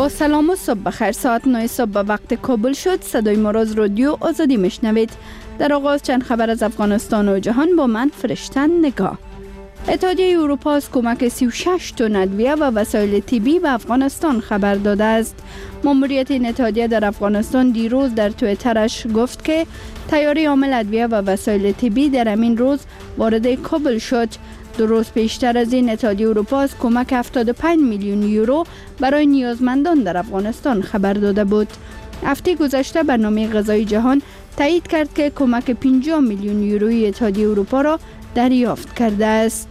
با سلام و صبح بخیر. ساعت 9 صبح به وقت کابل شد. صدای ما را از رادیو آزادی میشنوید. در آغاز چند خبر از افغانستان و جهان با من فرشتن نگاه. اتحادیه اروپا از کمک 36 تن ادویه و وسایل طبی به افغانستان خبر داده است. ماموریت این اتحادیه در افغانستان دیروز در توییترش گفت که تیاری حامل ادویه و وسایل طبی در همین روز وارد کابل شد. 2 روز پیشتر از این اتحادیه اروپا از کمک 75 میلیون یورو برای نیازمندان در افغانستان خبر داده بود. هفته گذشته برنامه غذایی جهان تایید کرد که کمک 50 میلیون یورویی اتحادیه اروپا را دریافت کرده است.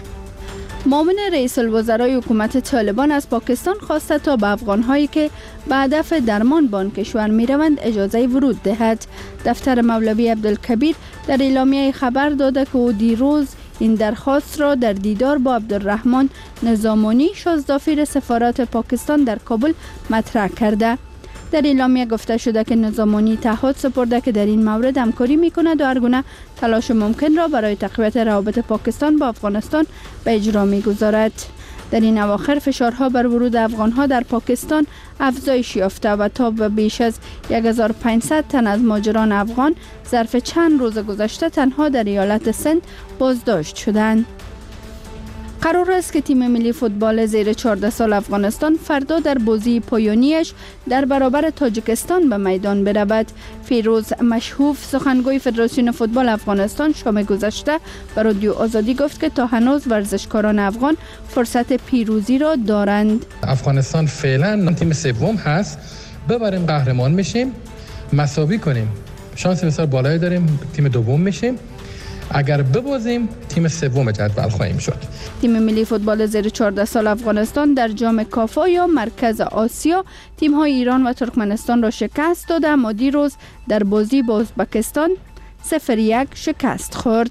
معاون رئیس الوزرای حکومت طالبان از پاکستان خواسته تا به افغان‌هایی که به هدف درمان به آن کشور می‌روند اجازه ورود دهد. دفتر مولوی عبدالکبیر در اعلامیه خبر داده که او دیروز این درخواست را در دیدار با عبدالرحمن نظامانی شازدافیر سفارت پاکستان در کابل مطرح کرده. در اعلامیه گفته شده که نظامانی تعهد سپرده که در این مورد همکاری می‌کند و هر گونه تلاش ممکن را برای تقویت روابط پاکستان با افغانستان به اجرا می‌گذارد. در این اواخر فشارها بر ورود افغان‌ها در پاکستان افزایش یافته و تا به بیش از 1500 تن از مهاجران افغان ظرف چند روز گذشته تنها در ایالت سند بازداشت شدند. قرار است که تیم ملی فوتبال زیر 14 سال افغانستان فردا در بازی پایانیش در برابر تاجیکستان به میدان برود. فیروز مشهوف سخنگوی فدراسیون فوتبال افغانستان شام گذشته به رادیو آزادی گفت که تا هنوز ورزشکاران افغان فرصت پیروزی را دارند. افغانستان فعلا تیم سوم هست، ببریم قهرمان میشیم، مساوی کنیم شانس بسیار بالایی داریم تیم دوم میشیم، اگر ببازیم تیم سوم جدول خواهیم شد. تیم ملی فوتبال زیر 14 سال افغانستان در جام کافا یا مرکز آسیا تیم‌های ایران و ترکمنستان را شکست داده، اما دیروز در بازی با ازبکستان 0-1 شکست خورد.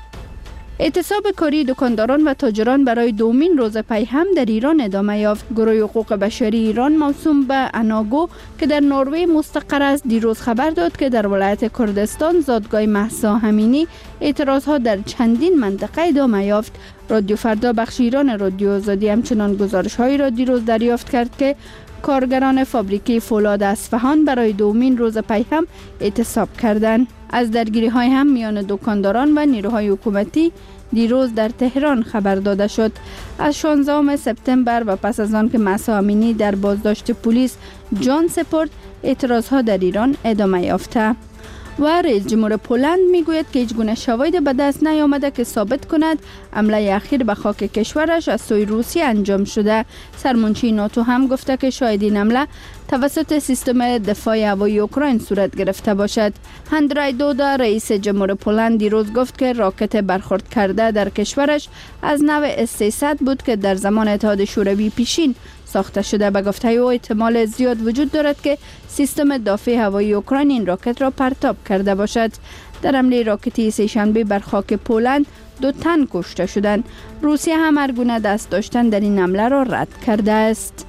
اعتصاب کاری دکانداران و تاجران برای دومین روز پی هم در ایران ادامه یافت. گروه حقوق بشری ایران موسوم به اناگو که در نروژ مستقر است دیروز خبر داد که در ولایت کردستان زادگاه مهسا امینی اعتراضها در چندین منطقه ادامه یافت. رادیو فردا بخش ایران رادیو آزادی همچنان گزارش‌هایی را دیروز دریافت کرد که کارگران فابریکه فولاد اصفهان برای دومین روز پی هم اعتصاب کردند. از درگیری‌های هم میان دکانداران و نیروهای حکومتی دیروز در تهران خبر داده شد. از 16 سپتامبر و پس از آن که مهسا امینی در بازداشت پلیس جان سپرد، اعتراضها در ایران ادامه یافته. و رئیس جمهور پولند میگوید که هیچ گونه شواهد به دست نیامده که ثابت کند حمله اخیر به خاک کشورش از سوی روسیه انجام شده. سرمنشی ناتو هم گفته که شاید این حمله توسط سیستم دفاع هوایی اوکراین صورت گرفته باشد. اندری دودا رئیس جمهور پولند دیروز گفت که راکت برخورد کرده در کشورش از نوع S-300 بود که در زمان اتحاد شوروی پیشین ساخته شده. به گفته او احتمال زیاد وجود دارد که سیستم دفاع هوایی اوکراین این راکت را پرتاب کرده باشد. در حمله راکتی سه‌شنبه بر خاک پولند 2 تن کشته شدند. روسیه هم هر گونه دست داشتن در این حمله را رد کرده است.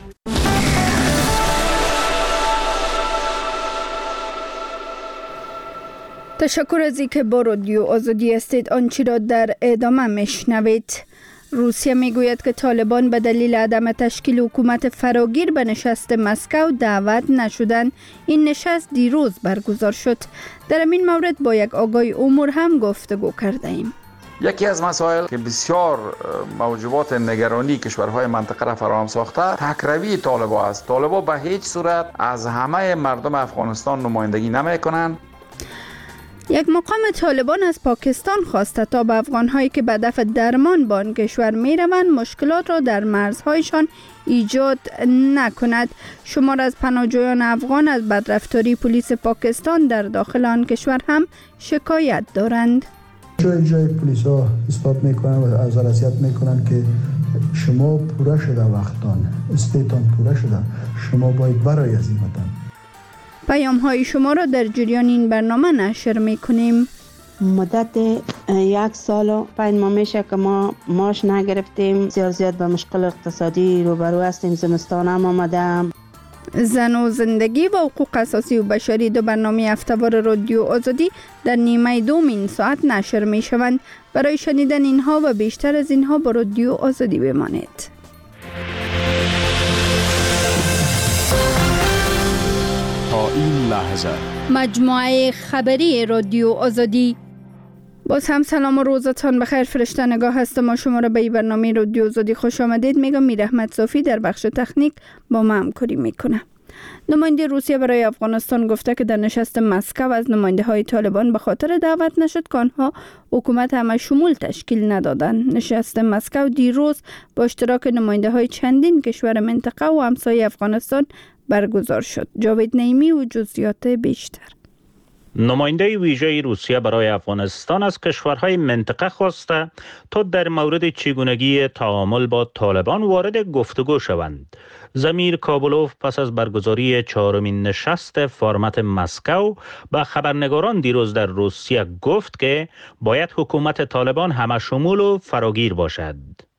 تشکر از اینکه با رادیو آزادی هستید. آنچه را در ادامه میشنوید. روسیه میگوید که طالبان به دلیل عدم تشکیل حکومت فراگیر به نشست مسکو دعوت نشدند. این نشست دیروز برگزار شد. در این مورد با یک آگاه امور هم گفتگو کرده ایم. یکی از مسائل که بسیار موجبات نگرانی کشورهای منطقه را فراهم ساخته تکروی طالبان است. طالبان به هیچ صورت از همه مردم افغانستان نمایندگی نمی‌کنند. یک مقام طالبان از پاکستان خواسته تا به افغان‌هایی که به هدف درمان به آن کشور می‌روند مشکلات را در مرزهایشان ایجاد نکند. شمار از پناهجویان افغان از بدرفتاری پلیس پاکستان در داخل آن کشور هم شکایت دارند. جای پلیس ها اثبات میکنن و از رسیت میکنن که شما پوره شده وقتان، استیتان پوره شده، شما باید برای از این وطن. پیام های شما را در جریان این برنامه نشر میکنیم. مدت 1 سال و 5 ماه میشه که ما معاش نگرفتیم. زیاد به مشکل اقتصادی روبرو هستیم. زمستان هم آمده. زن و زندگی و حقوق اساسی و بشری دو برنامه هفته‌وار رادیو آزادی در نیمه دوم ساعت نشر می شوند. برای شنیدن اینها و بیشتر از اینها با رادیو آزادی بمانید. تا این لحظه. مجموعه خبری رادیو آزادی. باز هم سلام و روزتان بخیر. فرشته نگاه هستم و شما را به برنامه رادیو آزادی خوش آمدید میگم. میر احمد صافی در بخش تکنیک با ما همکاری میکنه. نماینده روسیه برای افغانستان گفته که در نشست مسکو از نماینده های طالبان به خاطر دعوت نشد که آنها حکومت همه شمول تشکیل ندادند. نشست مسکو دیروز با اشتراک نماینده های چندین کشور منطقه و همسایه افغانستان برگزار شد. جاوید نعیمی و جزئیات بیشتر. نماینده ویژه روسیه برای افغانستان از کشورهای منطقه خواسته تا در مورد چگونگی تعامل با طالبان وارد گفتگو شوند. زمیر کابلوف پس از برگزاری چهارمین نشست فرمت مسکو به خبرنگاران دیروز در روسیه گفت که باید حکومت طالبان همه شمول و فراگیر باشد.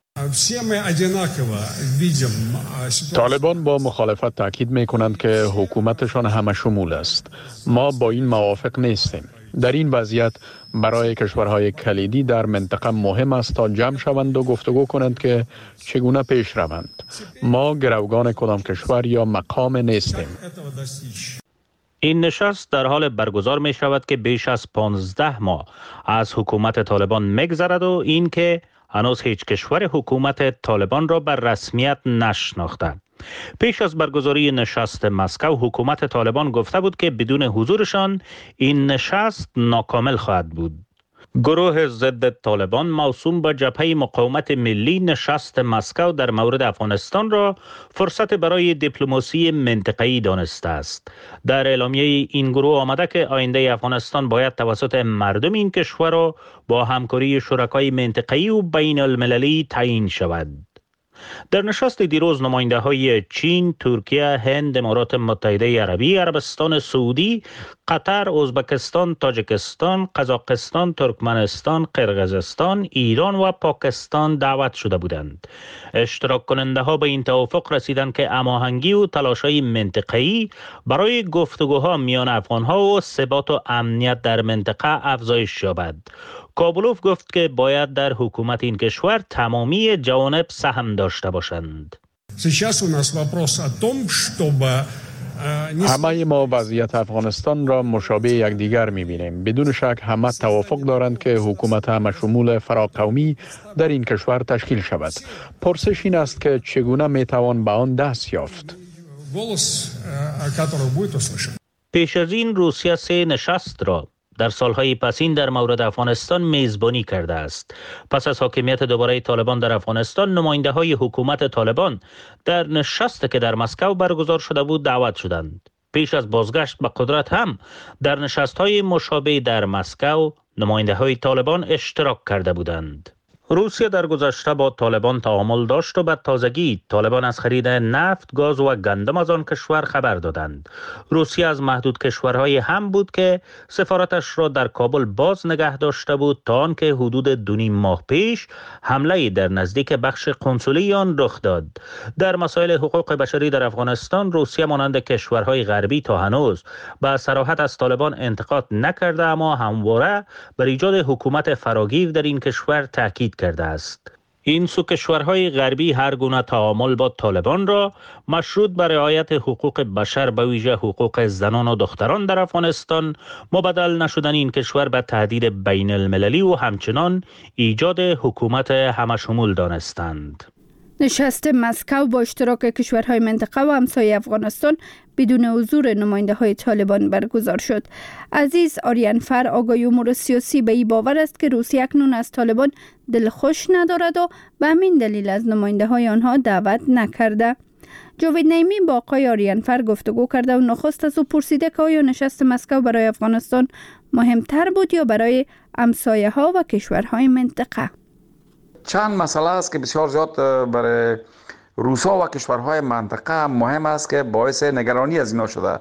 طالبان با مخالفت تاکید می کنند که حکومتشان همه شمول است. ما با این موافق نیستیم. در این وضعیت برای کشورهای کلیدی در منطقه مهم است تا جمع شوند و گفتگو کنند که چگونه پیش روند. ما گروگان کدام کشور یا مقام نیستیم. این نشست در حال برگزار می شود که بیش از 15 ماه از حکومت طالبان می‌گذرد و این که هنوز هیچ کشور حکومت طالبان را بر رسمیت نشناخته. پیش از برگزاری نشست مسکو حکومت طالبان گفته بود که بدون حضورشان این نشست ناکامل خواهد بود. گروه ضد طالبان موسوم به جبهه مقاومت ملی نشست مسکو در مورد افغانستان را فرصت برای دیپلماسی منطقه‌ای دانسته است. در اعلامیه این گروه آمده که آینده افغانستان باید توسط مردم این کشور را با همکاری شرکای منطقه‌ای و بین المللی تعیین شود. در نشست دیروز نماینده های چین، ترکیه، هند، امارات متحده عربی، عربستان سعودی، قطر، ازبکستان، تاجیکستان، قزاقستان، ترکمنستان، قرقیزستان، ایران و پاکستان دعوت شده بودند. اشتراک کننده ها به این توافق رسیدند که هماهنگی و تلاش‌های منطقه‌ای برای گفتگوها میان افغان‌ها و ثبات و امنیت در منطقه افزایش یابد. کابلوف گفت که باید در حکومت این کشور تمامی جوانب سهم داشته باشند. همه ما وضعیت افغانستان را مشابه یکدیگر می‌بینیم. بدون شک همه توافق دارند که حکومت همه شمول فراقومی در این کشور تشکیل شود. پرسش این است که چگونه میتوان به آن دست یافت؟ پیش از این روسیه 3 نشست را در سالهای پسین در مورد افغانستان میزبانی کرده است. پس از حاکمیت دوباره طالبان در افغانستان، نماینده های حکومت طالبان در نشستی که در مسکو برگزار شده بود دعوت شدند. پیش از بازگشت به قدرت هم در نشست‌های مشابه در مسکو نماینده های طالبان اشتراک کرده بودند. روسیه در گذشته با طالبان تعامل داشت و به تازگی طالبان از خرید نفت، گاز و گندم از آن کشور خبر دادند. روسیه از محدود کشورهای هم بود که سفارتش را در کابل باز نگه داشته بود تا آنکه حدود 2.5 ماه پیش حمله در نزدیک بخش قنسولی آن رخ داد. در مسائل حقوق بشری در افغانستان روسیه مانند کشورهای غربی تا هنوز به صراحت از طالبان انتقاد نکرده، اما همواره بر ایجاد حکومت فراگیر در این کشور تاکید کرده است. این سو کشورهای غربی هر گونه تعامل با طالبان را مشروط بر رعایت حقوق بشر به ویژه حقوق زنان و دختران در افغانستان، مبدل نشدن این کشور به تهدید بین المللی و همچنان ایجاد حکومت همه شمول دانستند. نشست مسکو با اشتراک کشورهای منطقه و همسایه افغانستان بدون حضور نماینده های طالبان برگزار شد. عزیز آریانفر آگاهی امور سیاسی به این باور است که روسیه اکنون از طالبان دلخوش ندارد و به همین دلیل از نماینده های آنها دعوت نکرده. جاوید نعیمی با آقای آریانفر گفتگو کرده و نخست از او پرسیده که آیا نشست مسکو برای افغانستان مهمتر بود یا برای همسایه ها و کشورهای منطقه؟ چند مسئله است که بسیار زیاد برای روسا و کشورهای منطقه مهم است که باعث نگرانی از اینا شده.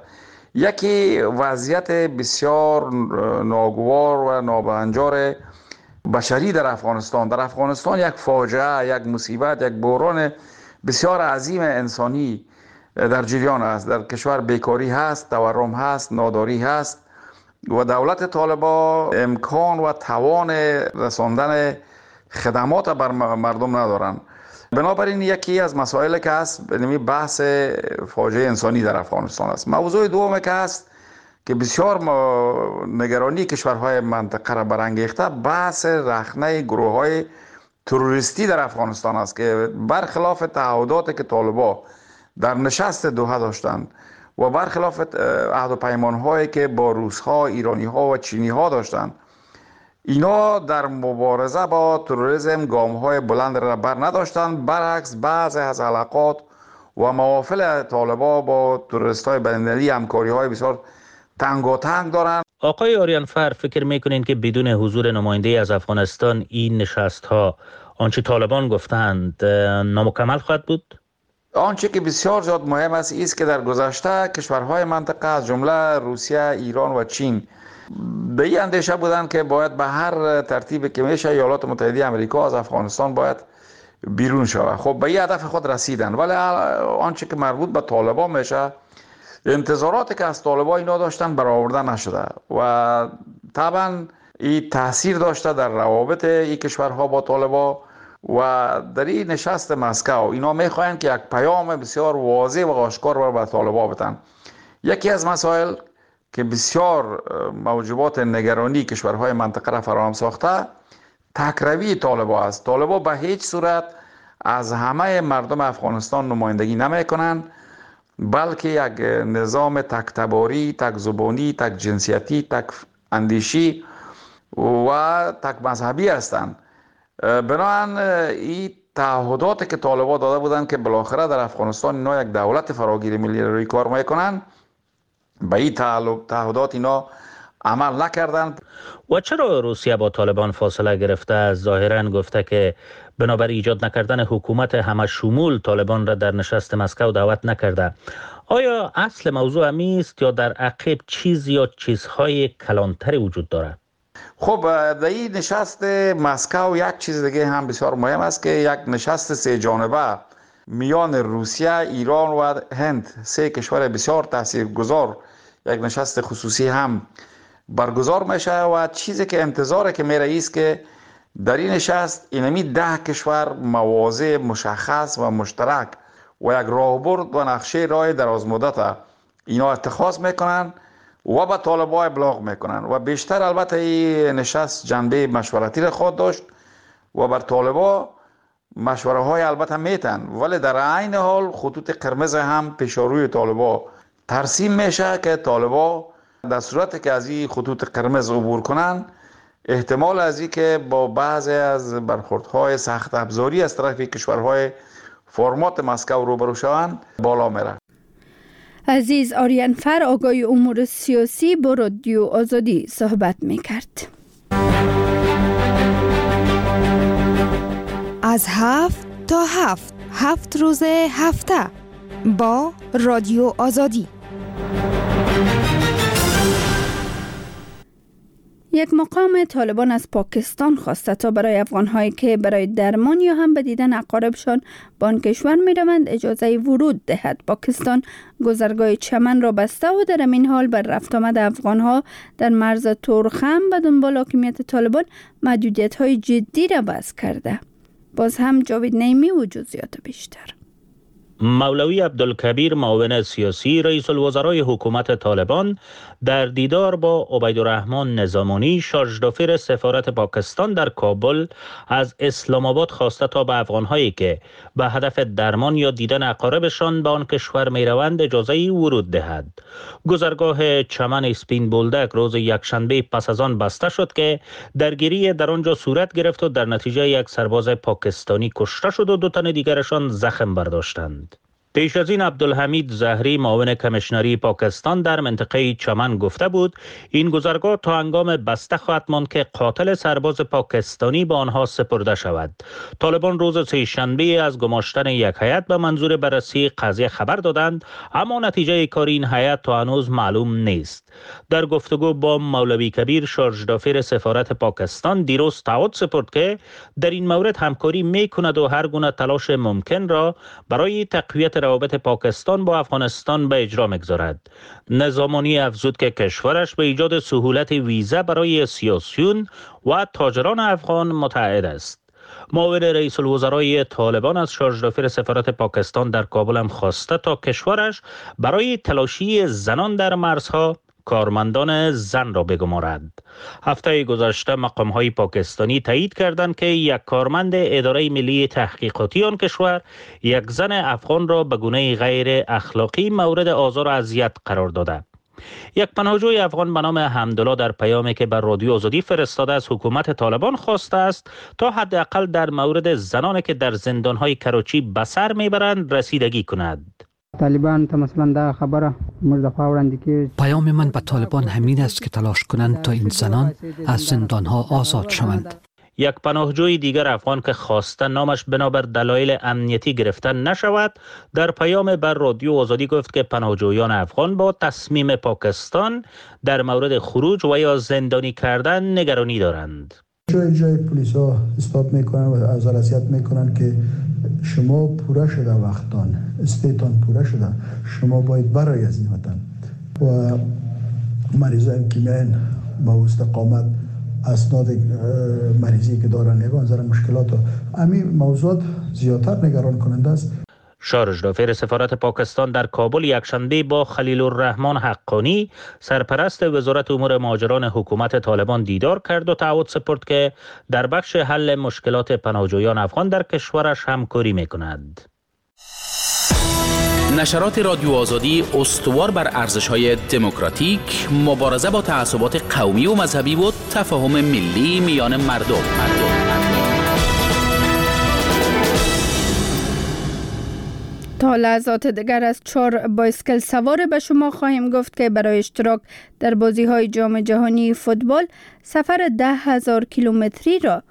یکی وضعیت بسیار ناگوار و نابهنجار بشری در افغانستان. در افغانستان یک فاجعه، یک مصیبت، یک بحران بسیار عظیم انسانی در جریان است. در کشور بیکاری هست، تورم هست، ناداری هست و دولت طالبان امکان و توان رساندن خدمات بر مردم ندارند. بنابراین یکی از مسائل که هست بحث فاجعه انسانی در افغانستان است. موضوع دوم که هست که بسیار نگرانی کشورهای منطقه را برانگیخته، بحث رخنه گروه‌های تروریستی در افغانستان است که برخلاف تعهداتی که طالبان در نشست دوحه داشتند و برخلاف عهد و پیمان‌هایی که با روس‌ها، ایرانی‌ها و چینی‌ها داشتند، اینا در مبارزه با تروریسم گام‌های بلند را بر نداشتند. برعکس بعضی از علاقات و موافل طالبان با تروریست‌های بین‌المللی همکاری‌های بسیار تنگاتنگ دارند. آقای آریانفر، فکر میکنین که بدون حضور نماینده از افغانستان این نشست‌ها آنچه طالبان گفتند نامکمل خواهد بود؟ آنچه که بسیار زیاد مهم است که در گذشته کشورهای منطقه از جمله روسیه، ایران و چین به این اندیشه بودند که باید به هر ترتیبی که میشه ایالات متحده آمریکا از افغانستان باید بیرون شود. خب به این هدف خود رسیدن، ولی آنچه که مربوط به طالبان میشه، انتظاراتی که از طالبان اینا داشتن برآورده نشده و طبعا این تاثیر داشته در روابط این کشورها با طالبان. و در این نشست مسکو اینا میخواهند که یک پیام بسیار واضح و آشکار به طالبان بدن. یکی از مسائل که بسیار موجبات نگرانی کشورهای منطقه را فراهم ساخته، تکروی طالبان است. طالبان به هیچ صورت از همه مردم افغانستان نمایندگی نمیکنند، بلکه یک نظام تک تباری، تک زبانی، تک جنسیتی، تک اندیشی و تک مذهبی هستند. بنابراین این تعهداتی که طالبان داده بودند که بالاخره در افغانستان اینا یک دولت فراگیر ملی روی کار میکنند، به این تعهدات اینا عمل نکردند. و چرا روسیه با طالبان فاصله گرفته؟ ظاهرا گفته که بنابر ایجاد نکردن حکومت همه شمول طالبان را در نشست مسکو دعوت نکرده. آیا اصل موضوع همی است یا در عقب چیز یا چیزهای کلانتری وجود دارد؟ خب در این نشست مسکو یک چیز دیگه هم بسیار مهم است که یک نشست سه جانبه میان روسیه، ایران و هند، سه کشور بسیار تاثیرگذار، یک نشست خصوصی هم برگزار میشه و چیزی که انتظاره که میره است که در این نشست اینمی 10 کشور مواضع مشخص و مشترک و یک راهبرد و نقشه راه دراز مدت اینا اتخاذ میکنن و به طالبان ابلاغ میکنن و بیشتر البته این نشست جنبه مشورتی را خود داشت و بر طالبان مشوره های البته میتن، ولی در عین حال خطوط قرمز هم پیش روی طالبان ترسیم میشه که طالبان در صورتی که از این خطوط قرمز عبور کنن، احتمال از این که با بعضی از برخوردهای سخت افزاری از طرف کشورهای فرمات مسکو روبرو شوند بالا میره. عزیز آریانفر، آگاه امور سیاسی با رادیو آزادی صحبت میکرد. از 7 تا 7 روز هفته با رادیو آزادی. یک مقام طالبان از پاکستان خواسته تا برای افغان‌هایی که برای درمان یا هم به دیدن اقاربشان به آن کشور می‌روند اجازه ورود دهد. پاکستان گذرگاه چمن را بسته و در این حال بر رفت آمد افغان‌ها در مرز تورخم به دنبال حاکمیت طالبان محدودیت‌های جدی را وضع کرده. باز هم جاوید نعیمی و جزئیات بیشتر. مولوی عبدالکبیر، معاون سیاسی رئیس الوزرای حکومت طالبان، در دیدار با عبیدالرحمن نظامانی، شارژ دافیر سفارت پاکستان در کابل، از اسلام آباد خواسته تا به افغان‌هایی که به هدف درمان یا دیدن اقاربشان به آن کشور می‌روند اجازه ورود دهد. گذرگاه چمن اسپین بولدک روز یکشنبه پس از آن بسته شد که درگیری در آنجا صورت گرفت و در نتیجه یک سرباز پاکستانی کشته شد و 2 تن دیگرشان زخم برداشتند. پیش از این عبدالحمید زهری، معاون کمیشنری پاکستان در منطقه چمن گفته بود این گذرگاه تا هنگام بسته خواهد ماند که قاتل سرباز پاکستانی به آنها سپرده شود. طالبان روز سه‌شنبه از گماشتن یک هیئت به منظور بررسی قضیه خبر دادند، اما نتیجه کار این هیئت تا هنوز معلوم نیست. در گفتگو با مولوی کبیر، شارژ دافیر سفارت پاکستان دیروز تعهد سپرد که در این مورد همکاری می‌کند و هر گونه تلاش ممکن را برای تقویت روابط پاکستان با افغانستان به اجرا می‌گذارد. نظامانی افزود که کشورش به ایجاد سهولت ویزا برای سیاسیون و تاجران افغان متعهد است. معاون رئیس الوزرای طالبان از شارژ سفارت پاکستان در کابل هم خواسته تا کشورش برای تلاشی زنان در مرزها کارمندان زن را بگمارد. هفته گذشته مقام‌های پاکستانی تایید کردند که یک کارمند اداره ملی تحقیقاتی آن کشور یک زن افغان را به گونه غیر اخلاقی مورد آزار و اذیت قرار داده. یک پناهجوی افغان به نام حمدالله در پیامی که بر رادیو آزادی فرستاده از حکومت طالبان خواسته است تا حداقل در مورد زنانی که در زندان‌های کراچی به سر میبرند رسیدگی کند. طالبان ته مثلا دا خبره موږ د وړاندې کې پیام من به طالبان همین است که تلاش کنند تا این زنان از زندانها آزاد شوند. یک پناهجوی دیگر افغان که خواسته نامش بنابر دلایل امنیتی گرفته نشود در پیام بر رادیو آزادی گفت که پناهجویان افغان با تصمیم پاکستان در مورد خروج و یا زندانی کردن نگرانی دارند. جای پلیس ها اثبات میکنن و از رسیت میکنن که شما پوره شده وقتان، استیتان پوره شده، شما باید برای از این وطن و مریضان که میان با استقامت اسناد مریضی که دارن نگاه نظر مشکلات همین موضوعات زیادتر نگران کننده است. شارژ دافر سفارت پاکستان در کابل یکشنبه با خلیل الرحمن حقانی سرپرست وزارت امور مهاجران حکومت طالبان دیدار کرد و تعهد سپرد که در بخش حل مشکلات پناهجویان افغان در کشورش همکاری می‌کند. نشرات رادیو آزادی استوار بر ارزش‌های دموکراتیک، مبارزه با تعصبات قومی و مذهبی و تفاهم ملی میان مردم. تا لحظات دیگر از 4 بایسکل سوار به شما خواهیم گفت که برای اشتراک در بازی‌های جام جهانی فوتبال سفر 10,000 کیلومتری را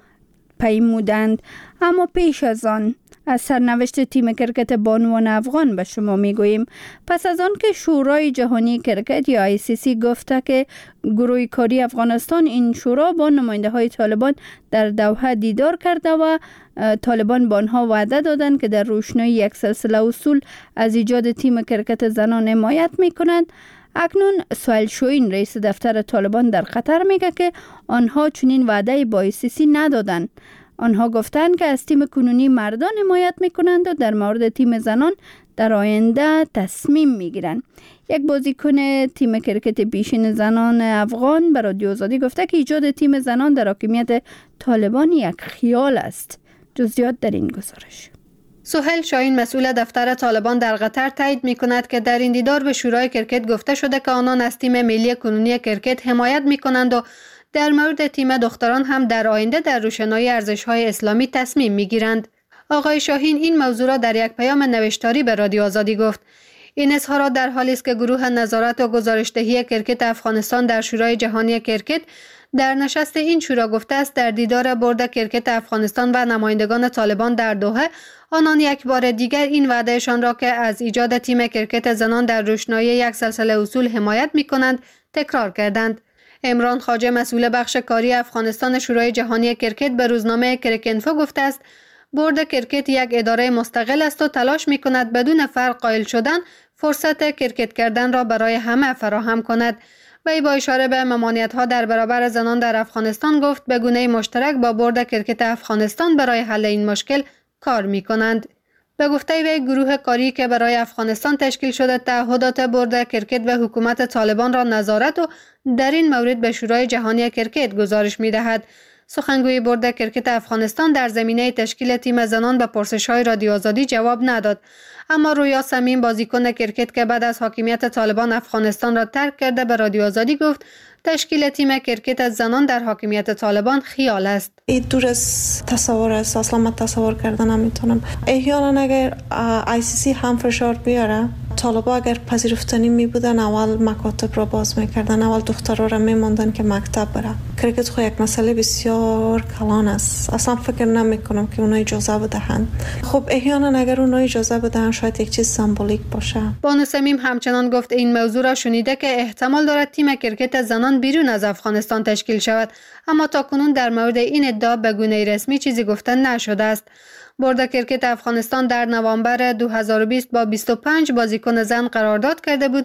پیمودند. اما پیش از آن از سرنوشت تیم کرکت بانوان افغان به شما میگوییم. پس از آن که شورای جهانی کرکت یا ICC گفته که گروه کاری افغانستان این شورا با نماینده های طالبان در دوحه دیدار کرده و طالبان به آنها وعده دادند که در روشنایی یک سلسله اصول از ایجاد تیم کرکت زنان حمایت میکنند. اکنون سهیل شوین رئیس دفتر طالبان در قطر میگه که آنها چنین وعده با ICC ندادند. آنها گفتند که از تیم کنونی مردان حمایت میکنند و در مورد تیم زنان در آینده تصمیم میگیرند. یک بازیکن تیم کرکت پیشین زنان افغان به رادیو آزادی گفته که ایجاد تیم زنان در حاکمیت طالبان یک خیال است. جزئیات در این گزارش. سهیل شاهین مسئول دفتر طالبان در قطر تایید می‌کند که در این دیدار به شورای کرکت گفته شده که آنان از تیم ملی کنونی کرکت حمایت می‌کنند و در مورد تیم دختران هم در آینده در روشنایی ارزش‌های اسلامی تصمیم می‌گیرند. آقای شاهین این موضوع را در یک پیام نوشتاری به رادیو آزادی گفت. این اظهارات در حالی است که گروه نظارت و گزارش‌دهی کرکت افغانستان در شورای جهانی کرکت در نشست این شورا گفته است در دیدار بورد کرکت افغانستان و نمایندگان طالبان در دوحه آنان یک بار دیگر این وعدهشان را که از ایجاد تیم کرکت زنان در روشنایی یک سلسله اصول حمایت می‌کنند تکرار کردند. عمران خواجه مسئول بخش کاری افغانستان شورای جهانی کرکت به روزنامه کرکنفو گفته است بورد کرکت یک اداره مستقل است و تلاش می‌کند بدون فرق قائل شدن فرصت کرکت کردن را برای همه فراهم کند. وی با اشاره به ممانعت‌ها در برابر زنان در افغانستان گفت به گونه مشترک با بورد کرکت افغانستان برای حل این مشکل کار می‌کنند. به گفته وی گروه کاری که برای افغانستان تشکیل شده تعهدات بورد کرکت و حکومت طالبان را نظارت و در این مورد به شورای جهانی کرکت گزارش می‌دهد. سخنگوی بورد کرکت افغانستان در زمینه تشکیل تیم زنان به پرسش‌های رادیو آزادی جواب نداد. اما رویا سمیم بازیکن کرکت که بعد از حاکمیت طالبان افغانستان را ترک کرده به رادیو آزادی گفت تشکیل تیم کرکت از زنان در حاکمیت طالبان خیال است. این دور از تصور است، اصلا من تصور کردن نمیتونم. احیانا اگر ICC هم فشار بیاره طالبا اگر پذیرفتنی می بودن اول مکاتب را باز میکردن، اول دخترها را میماندن که مکتب بره. کرکت خو یک مسئله بسیار کلان است، اصلا فکر نمی کنم که اونا اجازه بدهند. خب احیانا اگر اونا اجازه بدهند شاید یک چیز سمبولیک باشه. بانو سمیم همچنان گفت این موضوع را شنیده که احتمال دارد تیم کرکت زنان بیرون از افغانستان تشکیل شود، اما تاکنون در مورد این ادعا به گونه رسمی چیزی گفته نشده است. بورد کرکت افغانستان در نوامبر 2020 با 25 بازیکن زن قرارداد کرده بود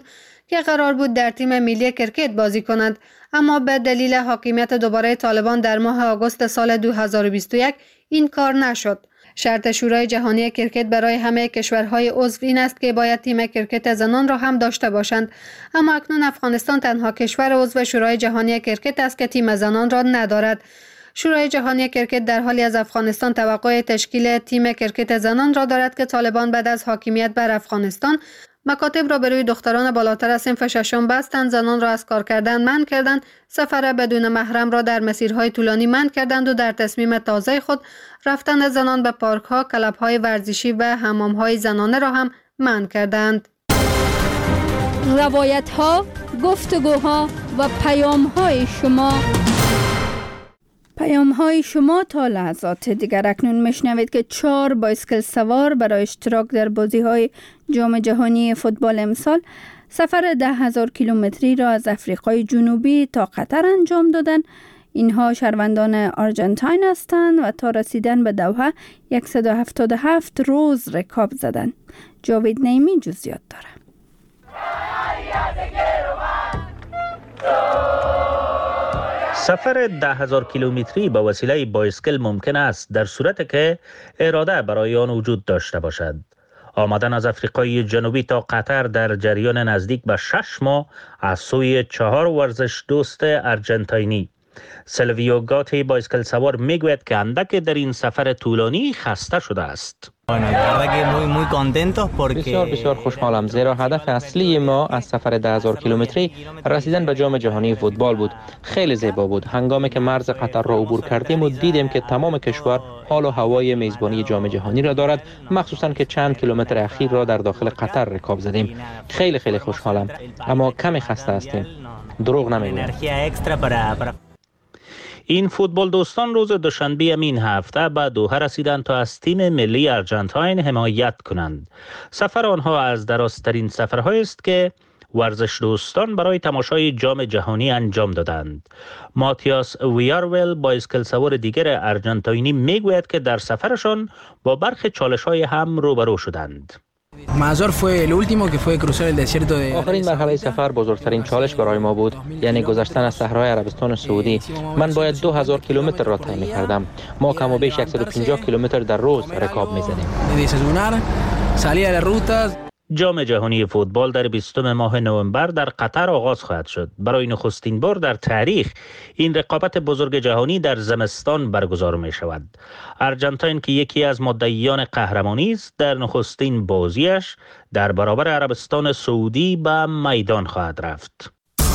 که قرار بود در تیم ملی کرکت بازی کند، اما به دلیل حاکمیت دوباره طالبان در ماه آگوست سال 2021 این کار نشد. شرط شورای جهانی کرکت برای همه کشورهای عضو این است که باید تیم کرکت زنان را هم داشته باشند، اما اکنون افغانستان تنها کشور عضو شورای جهانی کرکت است که تیم زنان را ندارد. شورای جهانی کرکت در حالی از افغانستان توقع تشکیل تیم کرکت زنان را دارد که طالبان بعد از حاکمیت بر افغانستان مکاتب را به روی دختران بالاتر از صنف ششم بستند، زنان را از کار کردن منع کردند، سفر بدون محرم را در مسیرهای طولانی منع کردند و در تصمیم تازه خود رفتن زنان به پارک‌ها، کلب‌های ورزشی و حمام‌های زنانه را هم منع کردند. روایت‌ها، گفتگوها و پیام‌های شما تا لحظات دیگر. اکنون میشنوید که 4 بایسکل سوار برای اشتراک در بازی‌های جام جهانی فوتبال امسال سفر 10,000 کیلومتری را از آفریقای جنوبی تا قطر انجام دادند. اینها شهروندان آرژانتین هستند و تا رسیدن به دوحه 177 روز رکاب زدند. جاوید نعیمی جزئیات داره. سفر 10,000 کیلومتری به وسیله بایسکل ممکن است در صورت که اراده برای آن وجود داشته باشد. آمدن از آفریقای جنوبی تا قطر در جریان نزدیک به 6 ماه از سوی 4 ورزش دوست آرژانتینی. سلویو گاتی بایسکل سوار میگوید که اندک در این سفر طولانی خسته شده است. بسیار خوشحالم، زیرا هدف اصلی ما از سفر 10,000 کیلومتری رسیدن به جام جهانی فوتبال بود. خیلی زیبا بود. هنگامی که مرز قطر را عبور کردیم و دیدیم که تمام کشور حال و هوای میزبانی جام جهانی را دارد، مخصوصا که چند کیلومتر اخیر را در داخل قطر رکاب زدیم. خیلی خوشحالم، اما کمی خسته هستیم. دروغ نمیگویم. این فوتبال دوستان روز دوشنبه این هفته به دوحه رسیدند تا از تیم ملی آرژانتین حمایت کنند. سفر آنها از درازترین سفرهایی است که ورزش دوستان برای تماشای جام جهانی انجام دادند. ماتیاس ویارول بایسکل سوار دیگر آرژانتینی میگوید که در سفرشان با برخی چالش‌های هم روبرو شدند. آخرین مرحله سفر بزرگترین چالش برای ما بود، یعنی گذشتن از صحرای عربستان سعودی. من باید 2,000 کیلومتر را طی می‌کردم. ما کم و بیش 150 کیلومتر در روز رکاب می‌زدیم. جام جهانی فوتبال در 20 ماه نوامبر در قطر آغاز خواهد شد. برای نخستین بار در تاریخ این رقابت بزرگ جهانی در زمستان برگزار می شود. آرژانتین که یکی از مدعیان قهرمانی است، در نخستین بازیش در برابر عربستان سعودی به میدان خواهد رفت.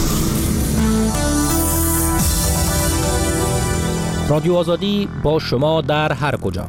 رادیو آزادی با شما در هر کجا.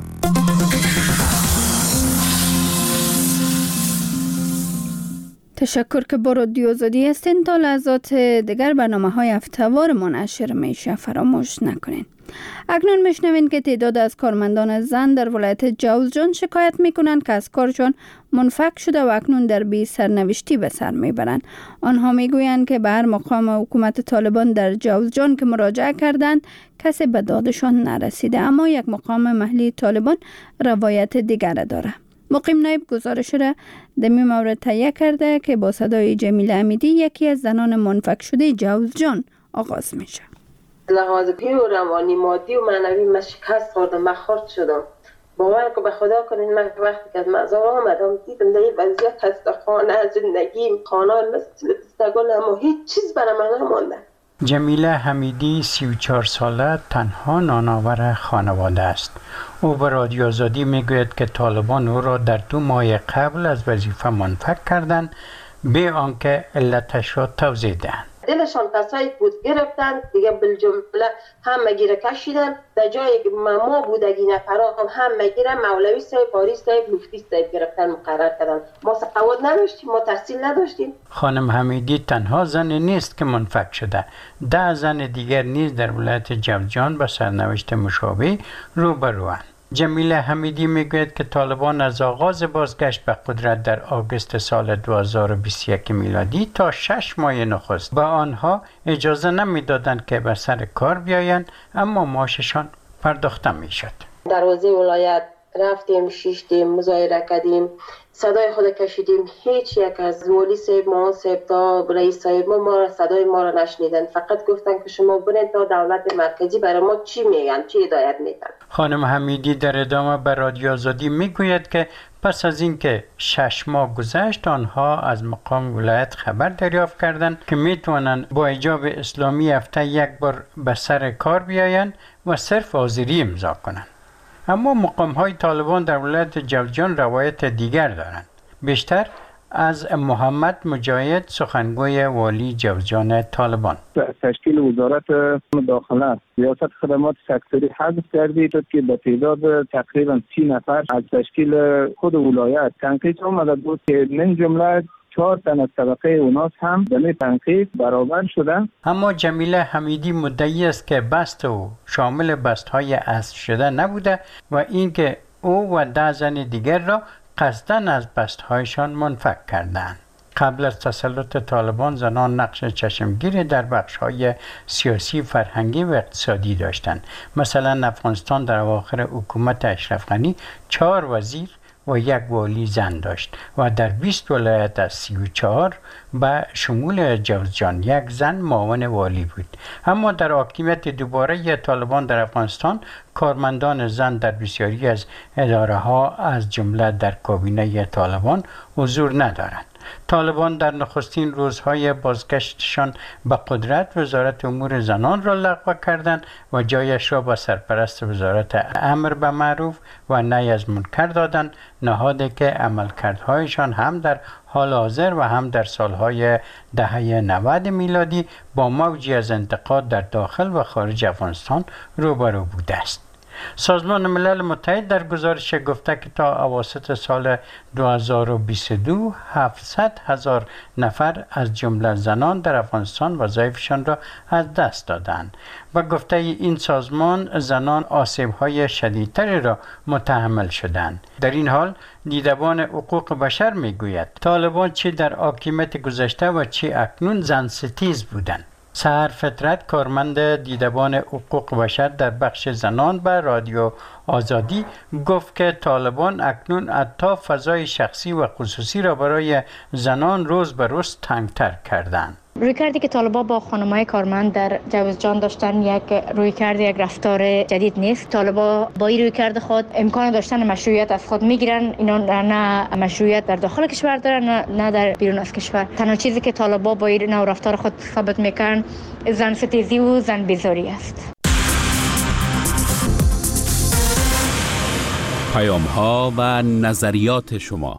تشکر که با رادیو آزادی هستین. تا لحظات دیگر برنامه‌های هفته‌وار منتشر میشه، فراموش نکنین. اکنون میشنوین که تعداد از کارمندان زن در ولایت جوزجان شکایت میکنند که از کارشان منفک شده و اکنون در بی سرنوشتی به سر میبرند. آنها میگویند که به هر مقام حکومت طالبان در جوزجان که مراجعه کردند کسی به دادشان نرسیده، اما یک مقام محلی طالبان روایت دیگر داره. مقیم نایب گزارش را در این مورد تهیه کرده که با صدای جمیله امیدی، یکی از زنان منفک شده جوزجان آغاز میشه. لحاظ روانی مادی و معنوی من شکست خوردم، من خرد شدم. باور که به خدا کنین، من وقتی که از مزار آمدم دیدم در این وضعیت هست خانه زندگیم خانه مثل پستگل، اما هیچ چیز برای من نمانده. جمیله حمیدی 34 ساله تنها نانآور خانواده است. او به رادیو آزادی میگوید که طالبان او را در 2 ماه قبل از وظیفه منفک کردند به آنکه علتش را توضیح دهند. دلشان کسایی بود گرفتن دیگه، بالجمله همه گیره کشیدن. در جایی که ما بودگی نفران همه گیره مولوی صاحب، پاریس صاحب، مفتی صاحب گرفتن مقرر کردن. ما سواد نداشتیم، ما تحصیل نداشتیم. خانم حمیدی تنها زنی نیست که منفک شده. 10 زن دیگر نیز در ولایت جوزجان به سرنوشت مشابه روبروند. جمیله حمیدی میگوید که طالبان از آغاز بازگشت به قدرت در آگوست سال 2021 میلادی تا 6 ماه نخست به آنها اجازه نمیدادند که به سر کار بیایند، اما معاششان پرداخته میشد. دروازه ولایت رفتیم شیشتیم مظاهره کردیم صدای خود کشیدیم. هیچ یک از والی صاحب معاون صاحب تا رئیس صاحب ما صدای ما را نشنیدن. فقط گفتن که شما برید تا دولت مرکزی برای ما چی میگن، چی هدایت میکنن. خانم حمیدی در ادامه به رادیو آزادی میگوید که پس از اینکه 6 ماه گذشت آنها از مقام ولایت خبر دریافت کردند که میتوانند با حجاب اسلامی هفته یک بار به سر کار بیایند و صرف حاضری امضا کنند. اما مقام های طالبان در ولایت جوزجان روایت دیگر دارند. بیشتر از محمد مجاهد سخنگوی والی جوزجان طالبان. تشکیل وزارت داخله ریاست خدمات سکتوری حذف کردید که به تعداد تقریبا 30 نفر از تشکیل خود ولایت تنقیص آمده بود که من جمله 4 تن از طبقه اوناس هم به تنقیص برابر شدن. اما جمیله حمیدی مدعی است که بست او شامل بست های اصل شده نبوده و اینکه او و 10 زن دیگر را قصداً از بست‌هایشان منفک کردند. قبل از تسلط طالبان زنان نقش چشمگیری در بخش‌های سیاسی، فرهنگی و اقتصادی داشتند. مثلا افغانستان در اواخر حکومت اشرف غنی 4 وزیر و 1 والی زن داشت و در 20 ولایت از 34 به شمول جوزجان 1 زن معاون والی بود. اما در حاکمیت دوباره طالبان در افغانستان کارمندان زن در بسیاری از اداره ها از جمله در کابینه طالبان حضور ندارند. طالبان در نخستین روزهای بازگشتشان به قدرت وزارت امور زنان را لغو کردند و جایش را به سرپرست وزارت امر به معروف و نهی از منکر دادند، نهادی که عملکردهایشان هم در حال حاضر و هم در سالهای دهه 90 میلادی با موجی از انتقاد در داخل و خارج افغانستان روبرو بوده است. سازمان ملل متحد در گزارش گفته که تا اواسط سال 2022 700,000 نفر از جمله زنان در افغانستان وظایفشان را از دست دادند. و گفته این سازمان زنان آسیب‌های شدیدتری را متحمل شدند. در این حال دیدبان حقوق بشر میگوید طالبان چه در حاکمیت گذشته و چه اکنون زن ستیز بودند. سحر فطرت کارمند دیدبان حقوق بشر در بخش زنان به رادیو آزادی گفت که طالبان اکنون حتی فضای شخصی و خصوصی را برای زنان روز به روز تنگتر کردند. رویکردی که طالبان با خانم‌های کارمند در جوزجان داشتن یک رفتار جدید نیست. طالبان با این رویکرد خود امکان داشتن مشروعیت از خود میگیرن. اینا نه مشروعیت در داخل کشور دارن نه در بیرون از کشور. تنها چیزی که طالبان با این نوع رفتار خود ثابت میکنن زن ستیزی و زن بیزاری است. پیام‌ها و نظریات شما.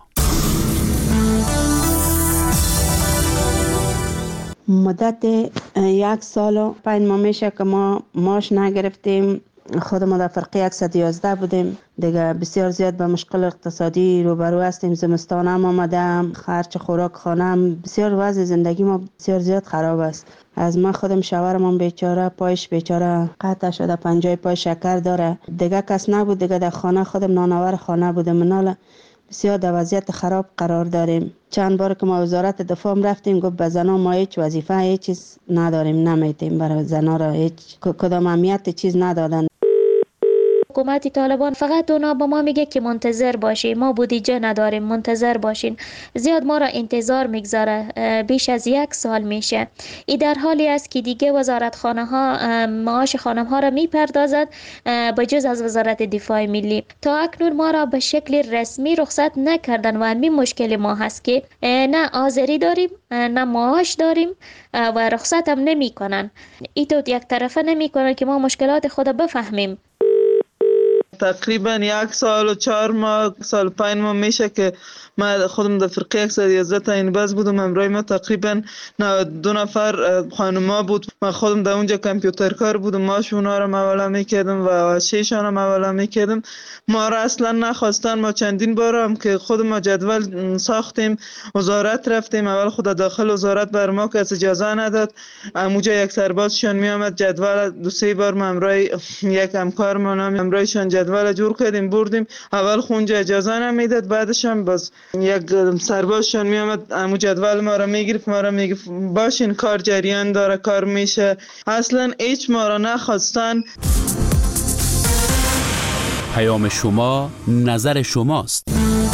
مدت 1 سال و 5 ماه میشه که ما ماش نگرفتیم. خود ما در فرقه 111 بودیم دیگه. بسیار زیاد به مشکل اقتصادی روبرو هستیم. زمستان هم آمده، خرج خوراک خانه هم بسیار وضع زندگی ما بسیار زیاد خراب است. از من خودم شوهرم بیچاره پایش بیچاره قطع شده، 50 پای شکر داره. دیگه کس نبود دیگه. در خانه خودم نانآور خانه بودم. منال بسیار در وضعیت خراب قرار داریم. چند بار که ما وزارت دفاع رفتیم گفت به زنان ما هیچ وظیفه هیچ چیز نداریم، نمیتیم برای زنان را هیچ کدام اهمیت چیز ندادن. حکومت طالبان فقط اونا با ما میگه که منتظر باشین، ما بودجه نداریم، منتظر باشین. زیاد ما را انتظار میگذاره. بیش از 1 سال میشه. این در حالی است که دیگه وزارتخانه ها معاش خانم ها را میپردازد به جز از وزارت دفاع ملی. تا اکنون ما را به شکل رسمی رخصت نکردن و همین مشکل ما هست که نه آذری داریم نه معاش داریم و رخصت هم نمی کنن. این تو یک طرفه نمی کنن که ما مشکلات خود بفهمیم. تقریبا 1 سال و 4 ماه، سال 5 ماه میشه که من خودم در فرقه 111 تعیین باز بودم. همراه ما تقریبا 92 نفر خانما بود. من خودم در اونجا کامپیوتر کار بودم. ماش اونا رو مولا میکردم و شیشان رو مولا میکردم. ما را اصلا نخواستن. ما چندین بار هم که خودم ما جدول ساختیم، وزارت رفتیم. اول خود داخل وزارت بر ما کس اجازه نداد. اونجا یک سربازشان میامد جدول 2-3 بار ما همراه یک همکار ما همراهشان جدول جور کردیم بردیم. اول خونجا اجازه نمیداد، بعدش هم باز یک سربازشان میامد امو جدول ما را میگرفت، ما را میگفت باشین کار جریان داره، کار میشه. اصلا هیچ ما را نخواستن. پیام شما نظر شماست.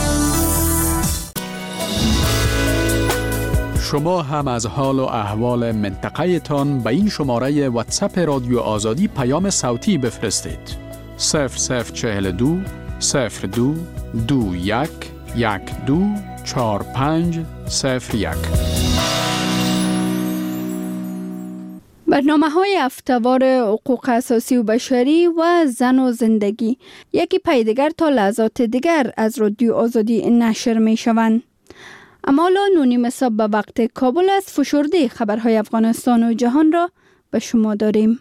شما هم از حال و احوال منطقه تان به این شماره واتساپ رادیو آزادی پیام صوتی بفرستید. 0042 02 21 12 45 01. برنامه‌های هفته‌وار حقوق اساسی و بشری و زن و زندگی یکی پی دیگر تا لحظات دیگر از رادیو آزادی نشر می‌شوند. اما الان 9 صبح به وقت کابل است. فشرده خبرهای افغانستان و جهان را به شما داریم.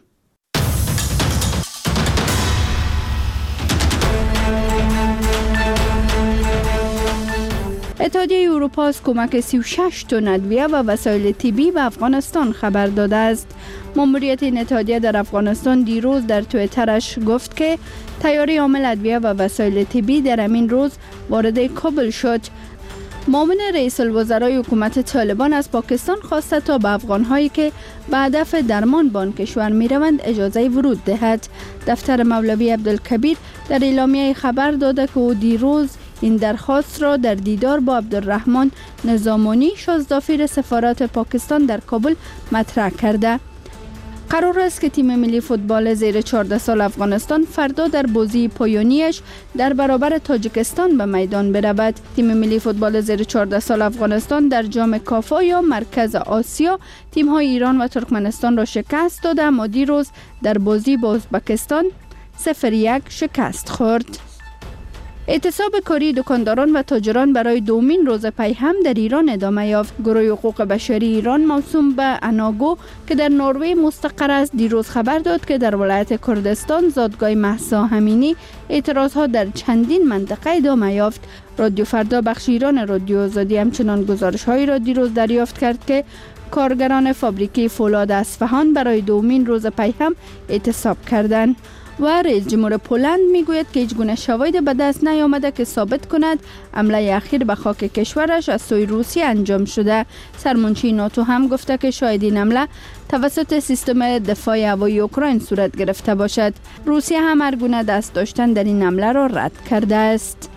اتحادیه اروپا از کمک 36 تن ادویه و وسایل طبی به افغانستان خبر داده است. ماموریت این اتحادیه در افغانستان دیروز در توییترش گفت که طیاره حامل ادویه و وسایل طبی در همین روز وارد کابل شد. معاون رئیس الوزرای حکومت طالبان از پاکستان خواسته تا به افغان‌هایی که به هدف درمان به آن کشور می‌روند اجازه ورود دهد. دفتر مولوی عبدالکبیر در اعلامیه خبر داده که او دیروز این درخواست را در دیدار با عبدالرحمن نظامانی شازدافیر سفارت پاکستان در کابل مطرح کرده. قرار است که تیم ملی فوتبال زیر 14 سال افغانستان فردا در بازی پایانیش در برابر تاجیکستان به میدان برود. تیم ملی فوتبال زیر 14 سال افغانستان در جام کافا یا مرکز آسیا تیم‌های ایران و ترکمنستان را شکست داده، اما دیروز در بازی با ازبکستان 0-1 شکست خورد. اعتصاب کاری دکانداران و تاجران برای دومین روز پی هم در ایران ادامه یافت. گروه حقوق بشری ایران موسوم به اناگو که در نروژ مستقر است دیروز خبر داد که در ولایت کردستان زادگاه مهسا امینی اعتراضها در چندین منطقه ادامه یافت. رادیو فردا بخش ایران رادیو آزادی همچنان گزارش‌هایی را دیروز دریافت کرد که کارگران فابریکه فولاد اصفهان برای دومین روز پی هم اعتصاب کردند. و رئیس جمهور پولند میگوید که هیچ گونه شواهدی به دست نیامده که ثابت کند حمله اخیر به خاک کشورش از سوی روسیه انجام شده. سرمنشی ناتو هم گفته که شاید این حمله توسط سیستم دفاع هوایی اوکراین صورت گرفته باشد. روسیه هم هر گونه دست داشتن در این حمله را رد کرده است.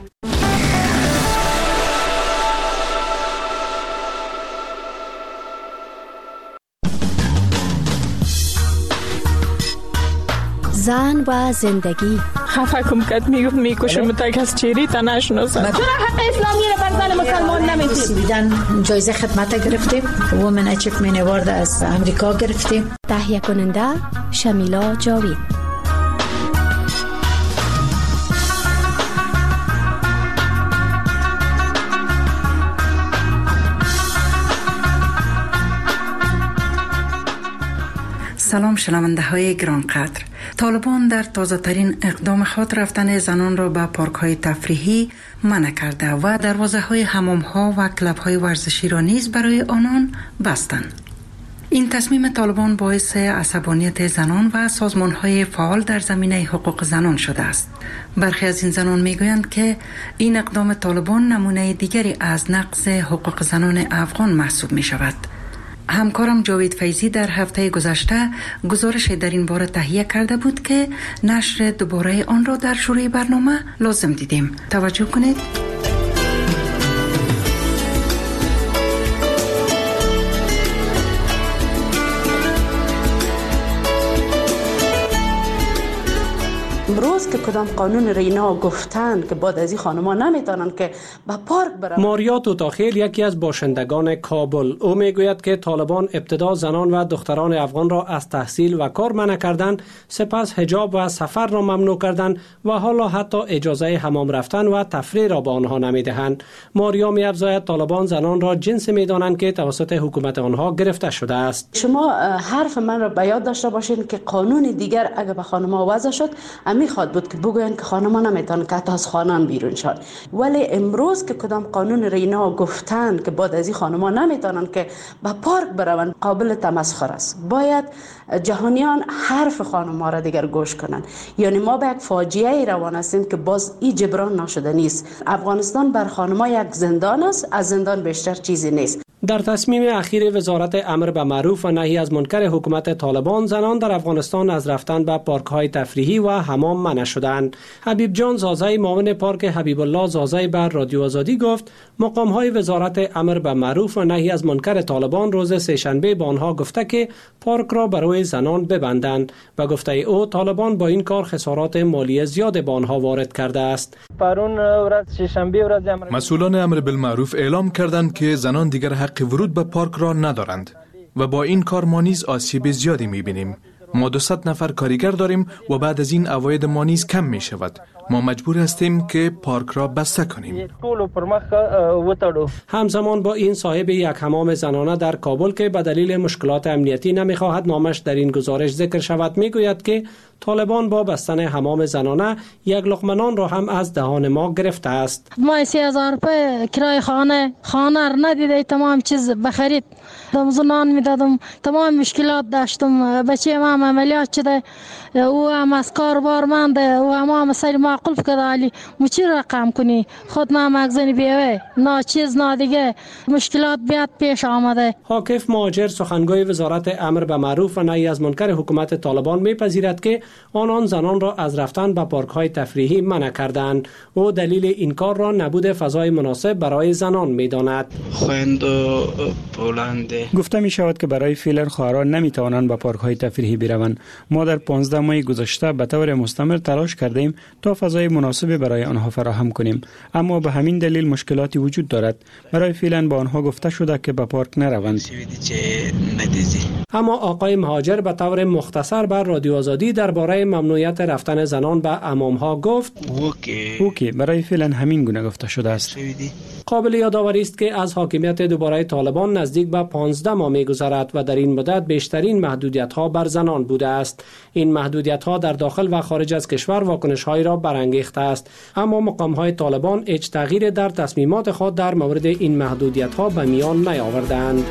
زن و زندگی خفه کم کد میکشم تا کس چیری تا نشناسم. چرا حق اسلامی را بر زن مسلمان نمیدید؟ دیدن جایزه خدمت گرفتیم. وومن اچیومنت اوارد از امریکا گرفتیم. تهیه کننده شمیلا جاوید. سلام شنونده های گرانقدر. طالبان در تازه ترین اقدام خود رفتن زنان را به پارک های تفریحی منع کرده و دروازه های حمام ها و کلب های ورزشی را نیز برای آنان بستند. این تصمیم طالبان باعث عصبانیت زنان و سازمان های فعال در زمینه حقوق زنان شده است. برخی از این زنان میگویند که این اقدام طالبان نمونه دیگری از نقض حقوق زنان افغان محسوب می شود. همکارم جاوید فیضی در هفته گذشته گزارش در این باره تهیه کرده بود که نشر دوباره آن را در شروع برنامه لازم دیدیم. توجه کنید. امروز که کدام قانون رینا گفتن که بعد از این خانم‌ها نمیتونن که به پارک برن. ماریا توتاخیل یکی از باشندگان کابل، او میگوید که طالبان ابتدا زنان و دختران افغان را از تحصیل و کار منع کردند، سپس حجاب و سفر را ممنوع کردند و حالا حتی اجازه حمام رفتن و تفریح را به آنها نمیدهند. ماریا می‌افزاید طالبان زنان را جنسی میدانند که توسط حکومت آنها گرفته شده است. شما حرف من را به یاد داشته باشین که قانون دیگر اگه به خانم‌ها وضع شد میخواد بود که بگوین که خانم‌ها نمیتونن که حتی از خانه بیرون شد، ولی امروز که کدام قانون رینا گفتن که بعد از این خانم‌ها نمیتونن که به پارک برون، قابل تمسخر است. باید جهانیان حرف خانم‌ها را دیگر گوش کنن. یعنی ما به یک فاجعه روان هستیم که باز این جبران نشده نیست. افغانستان بر خانم‌ها یک زندان است، از زندان بیشتر چیزی نیست. در تصمیم اخیر وزارت امر به معروف و نهی از منکر حکومت طالبان، زنان در افغانستان از رفتن به پارک‌های تفریحی و حمام منع شدند. حبیب جان زازای معاون پارک حبیب الله زازای بر رادیو آزادی گفت مقام‌های وزارت امر به معروف و نهی از منکر طالبان روز سه‌شنبه به آنها گفته که پارک را برای زنان ببندند و گفته او طالبان با این کار خسارات مالی زیاد به آنها وارد کرده است. مسئولان امر بالمعروف اعلام کردند که زنان دیگر حق ورود به پارک را ندارند و با این کار ما نیز آسیب زیادی می‌بینیم. ما 200 نفر کارگر داریم و بعد از این عواید ما نیز کم می شود. ما مجبور هستیم که پارک را بسته کنیم. همزمان با این صاحب یک حمام زنانه در کابل که به دلیل مشکلات امنیتی نمی‌خواهد نامش در این گزارش ذکر شود میگوید که طالبان با بستن حمام زنانه یک لقمه نان را هم از دهان ما گرفته است. ما 3000 روپیه کرای خانه را ندیده، تمام چیز بخرید نان میدادم، تمام مشکلات داشتم. بچه ما عملیات شده، او هم از کار بارمنده، او هم مسئله معقول کرده، علی چی رقم کنی خود ما مغزنی بیوه نه چیز نه دیگه مشکلات بیاد پیش آمده. حاکف مهاجر سخنگوی وزارت امر به معروف و نهی از منکر حکومت طالبان میپذیرد که آنان زنان را از رفتن به پارک‌های تفریحی منع کردند. او دلیل این کار را نبود فضای مناسب برای زنان می‌داند. گفته می شود که برای فعلا خواهران نمی توانند به پارک‌های تفریحی بروند. ما در 15 ماه گذشته به طور مستمر تلاش کردیم تا فضای مناسب برای آنها فراهم کنیم، اما به همین دلیل مشکلاتی وجود دارد. برای فعلا با آنها گفته شده که به پارک نروند. اما آقای مهاجر به طور مختصر بر رادیو آزادی درباره ممنوعیت رفتن زنان به حمام‌ها گفت اوکی برای فعلا همین گونه گفته شده است. قابل یادآوری است که از حاکمیت دوباره طالبان نزدیک به 15 ماه می‌گذرد و در این مدت بیشترین محدودیت‌ها بر زنان بوده است. این محدودیت‌ها در داخل و خارج از کشور واکنش‌هایی را برانگیخته است، اما مقام‌های طالبان هیچ تغییر در تصمیمات خود در مورد این محدودیت‌ها به میان نیاوردند.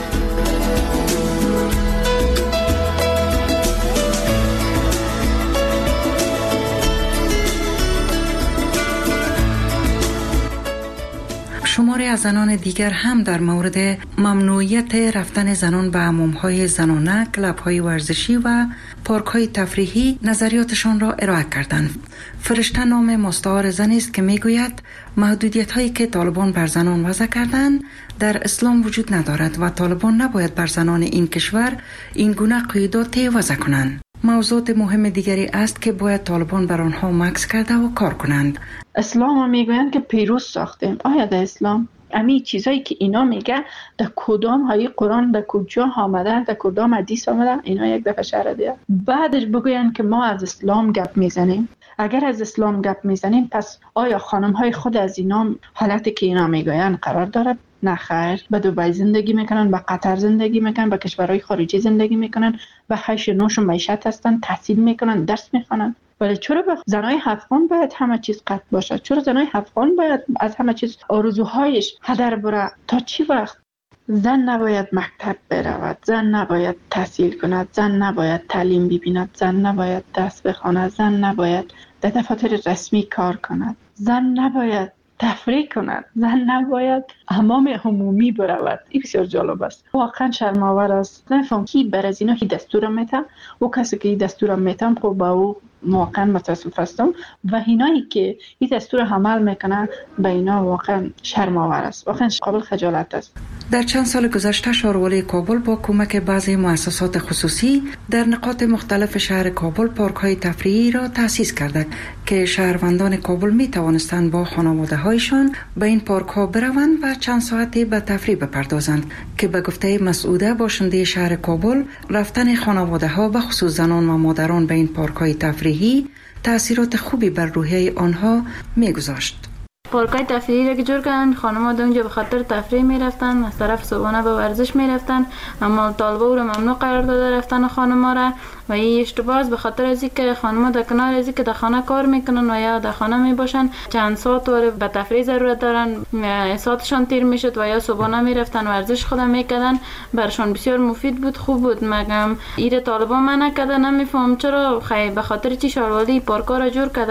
شماری از زنان دیگر هم در مورد ممنوعیت رفتن زنان به حمام‌های زنانه، کلب‌های ورزشی و پارک‌های تفریحی نظریاتشان را ارائه کردند. فرشته نام مستعار زنی است که میگوید محدودیت‌هایی که طالبان بر زنان وضع کردند در اسلام وجود ندارد و طالبان نباید بر زنان این کشور این گونه قیودات وضع کنند. موضوعات مهم دیگری است که باید طالبان بر آنها مکث کرده و کار کنند. اسلام میگویند که پیروز ساختیم. آیا در اسلام امی چیزایی که اینا میگه در کدام های قرآن در کجا آمده، در کدام حدیث آمده؟ اینا یک دفعه شرح دیه. بعدش بگویند که ما از اسلام گپ میزنیم. اگر از اسلام گپ میزنیم پس آیا خانم های خود از اینا حالتی که اینا میگویند قرار داره؟ نه خیر. به دبی زندگی میکنن، به قطر زندگی میکنن، به کشورهای خارجی زندگی میکنن، به 8-9 معیشت هستن، تحصیل میکنن، درس میخوانن. ولی چرا به زنای افغان باید همه چیز قطع باشه؟ چرا زنای افغان باید از همه چیز آرزوهایش هدر بره؟ تا چی وقت؟ زن نباید مکتب برود، زن نباید تحصیل کند، زن نباید تعلیم ببیند، زن نباید درس بخواند، زن نباید در دفاتر رسمی کار کند، زن نباید تفریح کند، زن نباید حمام عمومی برود. این بسیار جالب است. واقعا شرم‌آور است. نفهم کی بر از اینا کی دستور میته و کسی که دستور میتم خب با او واقعا متاسف هستم و اینایی که این دستور عمل میکنن به اینا واقعا شرم‌آور است، واقعا قابل خجالت است. در چند سال گذشته شاروالی کابل با کمک بعضی مؤسسات خصوصی در نقاط مختلف شهر کابل پارک‌های تفریحی را تأسیس کرده که شهروندان کابل می توانستند با خانواده‌هایشان به این پارک‌ها بروند و چند ساعتی به تفریح بپردازند که به گفته مسعوده باشنده شهر کابل رفتن خانواده‌ها به خصوص زنان و مادران به این پارک‌های تفریحی تأثیرات خوبی بر روحیه آنها می‌گذاشت. پارک‌های تفریحی را که جور کردن، خانم‌ها اونجا به خاطر تفریح میرفتن، از طرف صبحانه به ورزش میرفتن، اما طالبا او را ممنوع قرار داده رفتن خانم‌ها را و این اشتباه به خاطر از اینکه خانم‌ها در کنار از اینکه در خانه کار میکنن و یا در خانه میباشن چند ساعت به تفریح ضرورت دارن، ساعتشان تیر میشد و یا صبحانه میرفتن ورزش خودم میکردن، برشان بسیار مفید بود، خوب بود. مگم ایره طالبا منع کرده، نمیفهم چرا خیلی به خاطر چی شاروالی پارک‌ها را جور کرده.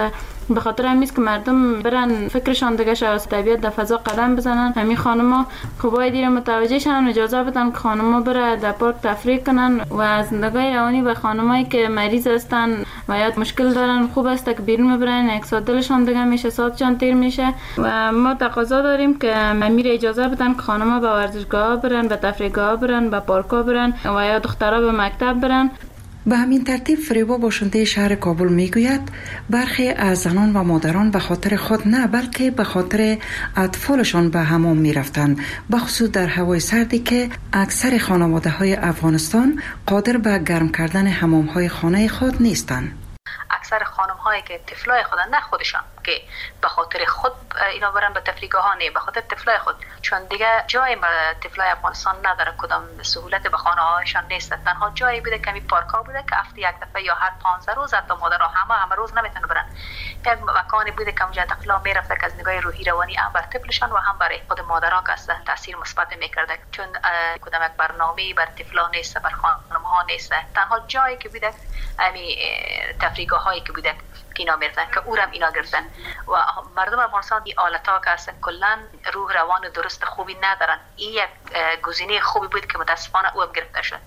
به خاطر همین که مردم برن فکرشان دیگه شه از طبیعت در فضا قدم بزنن. همین خانما خوبای دیر متوجه شدن، اجازه بدن که خانما بره در پارک تفریح کنن و از نگاه روانی به خانمایی که مریض هستن و یا مشکل دارن خوب است که بیرون ببرن، یک ساعت دلشان دیگه میشه، ساعتشان تیر میشه و ما تقاضا داریم که امیر اجازه بدن که خانما به ورزشگاه برن، به تفریحگاه برن، به پارک‌ها برن و یا دخترها به مکتب برن. به همین ترتیب فریبا باشنده شهر کابل میگوید برخی از زنان و مادران به خاطر خود نه بلکه به خاطر اطفالشان به حمام میرفتند، بخصوص در هوای سردی که اکثر خانواده های افغانستان قادر به گرم کردن حمام های خانه خود نیستند. اکثر خانم هایی که طفلای خودن، نه خودشان که به خاطر خود اینا برن به تفریحگاه ها، نه به خاطر طفلای خود، چون دیگه جای طفلای افغانستان نداره، کدام سهولت به خانه هایشان نیست. تنها جایی بوده که می پارک ها بوده که هفته یک دفعه یا هر 15 روز حتی مادرها همه روز نمیتونه برن. یک مکانی بوده که اونجا طفلا میرفته که از نگاه روحی روانی هم بر طفلشان و هم برای خود مادرها که تاثیر مثبت میکرده، چون کدام یک برنامه‌ای بر طفلا نیست، بر خانم ها نیست. تنها جایی که بوده امی تفریحگاه هایی که بوده که اینا میرفتن که اورم اینا گرفتن و مردم افغانستان این آلتا که اصلا کلا روح روان درست خوبی ندارن. این یک گزینه خوبی بود که متاسفانه او هم گرفته شد.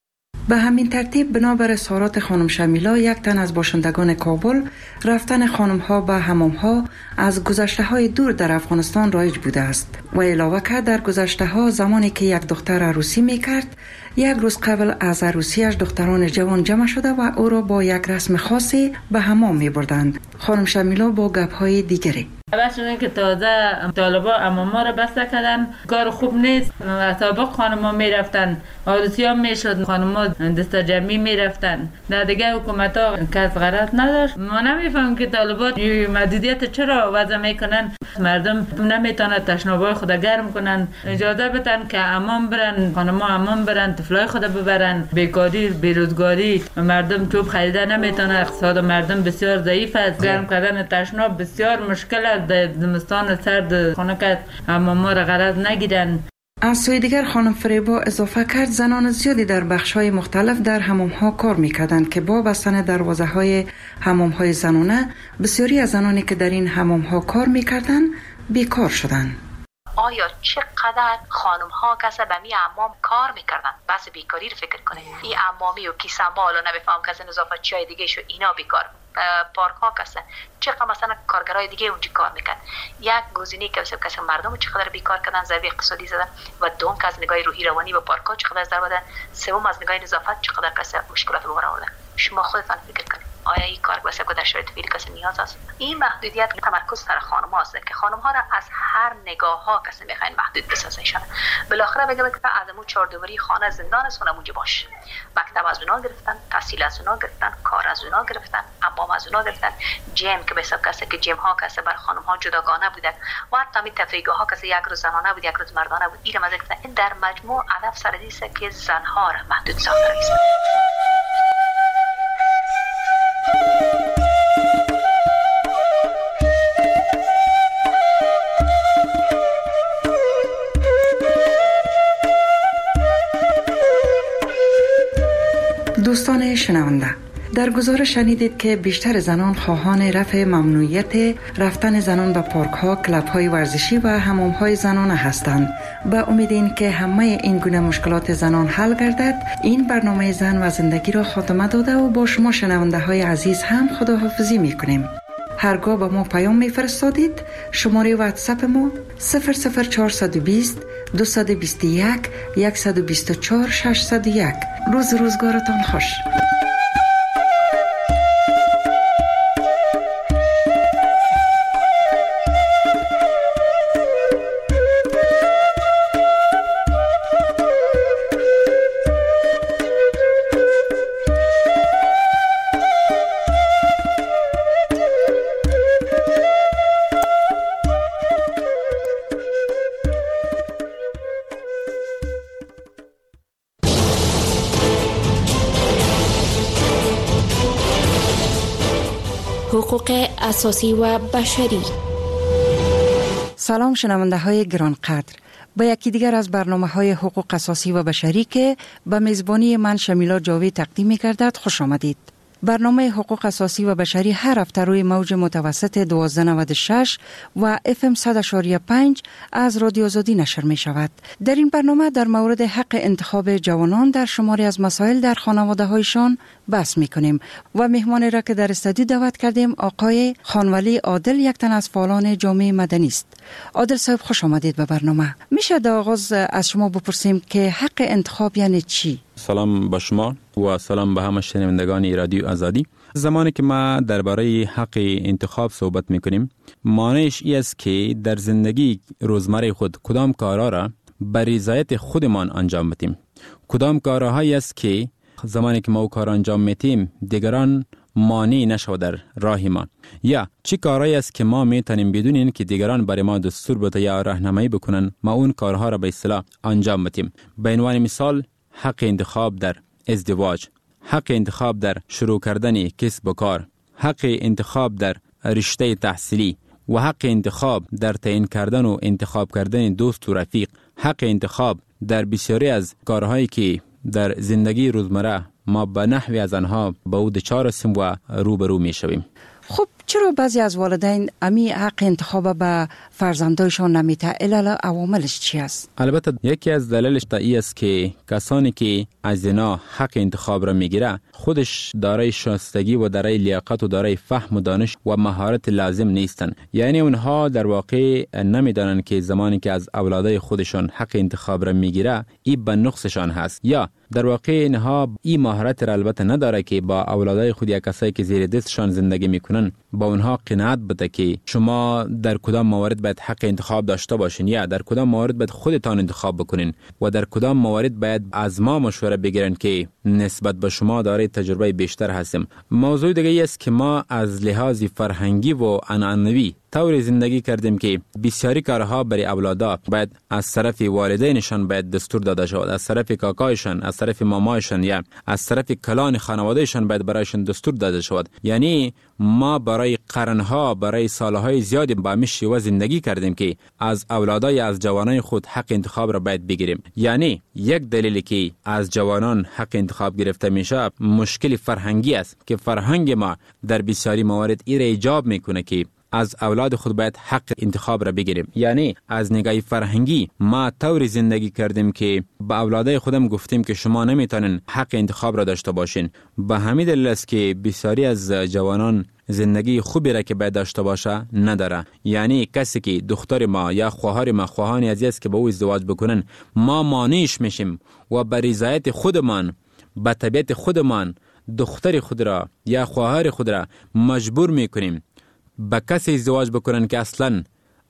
به همین ترتیب بنابر اظهارات خانم شمیلا، یک تن از باشندگان کابل، رفتن خانم ها به حمام ها از گذشته های دور در افغانستان رایج بوده است و علاوه کرد در گذشته ها زمانی که یک دختر عروسی میکرد، یک روز قبل از عروسیش دختران جوان جمع شده و او را با یک رسم خاصی به حمام می بردند. خانم شمیلا با گپ های دیگری: اول شدن که تازه طالبا اماما را بسته کردن، کار خوب نیست. سابق خانما می رفتن، عروسی ها می شد، خانما دست جمعی می رفتن. در دیگه حکومت ها کس غرض نداشت. ما نمیفهم که طالبات محدودیت چرا وضع میکنن. مردم نمیتونن تشنابای خود گرم کنن. اجازه بدن که امام برن، خانما امام برن، طفلای خود ببرن. بیکاری، بیروزگاری، مردم چوب خریده نمیتونه، اقتصاد مردم بسیار ضعیف است. گرم کردن تشناب بسیار مشکل است. در زمستان سرد خانه که اماما را غرض نگیرن. از سوی دیگر خانم فریبا اضافه کرد زنان زیادی در بخش‌های مختلف در حمام‌ها کار می‌کردند که با بستن دروازه‌های حمام‌های زنانه بسیاری از زنانی که در این حمام‌ها کار می‌کردند بیکار شدند. آیا چقدر خانم ها کسا به می حمام کار میکردن؟ بس بیکاری رو فکر کنه. این حمامی و کیسمال و نمیفهم کسی نظافت چای دیگه شو اینا بیکار. پارک ها کسا چقدر مثلا کارگرای دیگه اونجا کار میکرد. یک گزینه که کسی مردم چقدر بیکار کردن، ضربه اقتصادی زدن و دوم که از نگاه روحی روانی به پارک ها چقدر ضربه دادن، سوم از نگاه نظافت چقدر کسی مشکلات رو آوردن. شما خودتان فکر کنید آیا این کار واسه در شرایط فعلی کسی نیاز است؟ این محدودیت تمرکز سر خانم هاست که خانم ها را از هر نگاه ها کسی میخواین محدود بسازنشان. بالاخره بگه که از امون چهاردیواری خانه زندان سونه اونجا باش. مکتب از اونا گرفتن، تحصیل از اونا گرفتن، کار از اونا گرفتن، حمام از اونا گرفتن، جیم که به حساب کسی که جیم ها کسی بر خانم ها جداگانه بوده و حتی می تفریحگاه ها کسی یک روز زنانه بود یک روز مردانه بود. این مزه گرفتن. این در مجموع هدف سر دیسه که زنها را محدود ساخته است. دوستان شنونده، در گزارش شنیدید که بیشتر زنان خواهان رفع ممنوعیت رفتن زنان به پارک ها، کلب های ورزشی و حمام های زنانه هستند. به امید این که همه این گونه مشکلات زنان حل گردد، این برنامه زن و زندگی را خاتمه داده و با شما شنونده های عزیز هم خداحافظی می کنیم. هرگاه به ما پیام می فرستادید، شماره واتساپ ما 00420 221 124 601. روزگارتان خوش. حقوق اساسی و بشری. سلام شنونده های گرانقدر، به یکی دیگر از برنامه های حقوق اساسی و بشری که به میزبانی من شمیلا جاوی تقدیم می گردد خوش آمدید. برنامه حقوق اساسی و بشری هر هفته روی موج متوسط 1296 و FM 100.5 از رادیو آزادی نشر می شود. در این برنامه در مورد حق انتخاب جوانان در شماری از مسائل در خانواده هایشان بحث می کنیم و مهمانی را که در استودیو دعوت کردیم آقای خانولی عادل، یک تن از فعالان جامعه مدنی است. عادل صاحب خوش آمدید به برنامه. میشه در آغاز از شما بپرسیم که حق انتخاب یعنی چی؟ سلام به شما و سلام به همه شنوندگان رادیو آزادی. زمانی که ما درباره حق انتخاب صحبت میکنیم، معنیش این است که در زندگی روزمره خود کدام کارها را به رضایت خودمان انجام بدیم. کدام کارهایی است که زمانی که ما کار انجام میتیم دیگران مانع نشود در راه ما، یا چی کارهایی است که ما میتونیم بدون این که دیگران برای ما دستور بده یا راهنمایی بکنن ما اون کارها را به اصطلاح انجام بدیم. به عنوان مثال حق انتخاب در ازدواج، حق انتخاب در شروع کردن کسب و کار، حق انتخاب در رشته تحصیلی و حق انتخاب در تعیین کردن و انتخاب کردن دوست و رفیق، حق انتخاب در بسیاری از کارهایی که در زندگی روزمره ما به نحوی از آنها به او دچار هستیم و روبرو می شویم. خب چرا بعضی از والدین امی حق انتخاب به فرزندایشان نمیته؟ علل عواملش چی است؟ البته یکی از دلایلش این است که کسانی که از اینا حق انتخاب را میگیره خودش دارای شایستگی و دارای لیاقت و دارای فهم و دانش و مهارت لازم نیستن. یعنی اونها در واقع نمیدانن که زمانی که از اولادای خودشان حق انتخاب را میگیره این به نقصشان هست، یا در واقع اینها این مهارت را البته نداره که با اولادای خود یا کسایی که زیر دستشان زندگی میکنن با اونها قناعت بده که شما در کدام موارد باید حق انتخاب داشته باشین یا در کدام موارد باید خودتان انتخاب بکنین و در کدام موارد باید از ما مشوره بگیرن که نسبت به شما دارای تجربه بیشتر هستیم. موضوع دیگه ای است که ما از لحاظ فرهنگی و عنعنوی طور زندگی کردیم که بسیاری کارها برای اولادا باید از طرف والدینشان باید دستور داده شود، از طرف کاکایشان، از طرف مامایشان یا از طرف کلان خانوادهشان باید برایشان دستور داده شود. یعنی ما برای قرنها، برای سالهای زیادی با همین شیوه زندگی کردیم که از اولادا یا از جوانان خود حق انتخاب را باید بگیریم. یعنی یک دلیلی که از جوانان حق انتخاب گرفته میشه مشکل فرهنگی است که فرهنگ ما در بسیاری موارد این را ایجاب میکنه که از اولاد خود باید حق انتخاب را بگیریم. یعنی از نگاه فرهنگی ما طور زندگی کردیم که با اولادای خودم گفتیم که شما نمیتونین حق انتخاب را داشته باشین. به همین دلیل است که بسیاری از جوانان زندگی خوبی را که باید داشته باشه نداره. یعنی کسی که دختر ما یا خواهر ما خواهانی عزیز است که با او ازدواج بکنن، ما مانعش میشیم و به رضایت خودمان، به طبیعت خودمان دختر خود را یا خواهر خود را مجبور میکنیم با کسی ازدواج بکنن که اصلا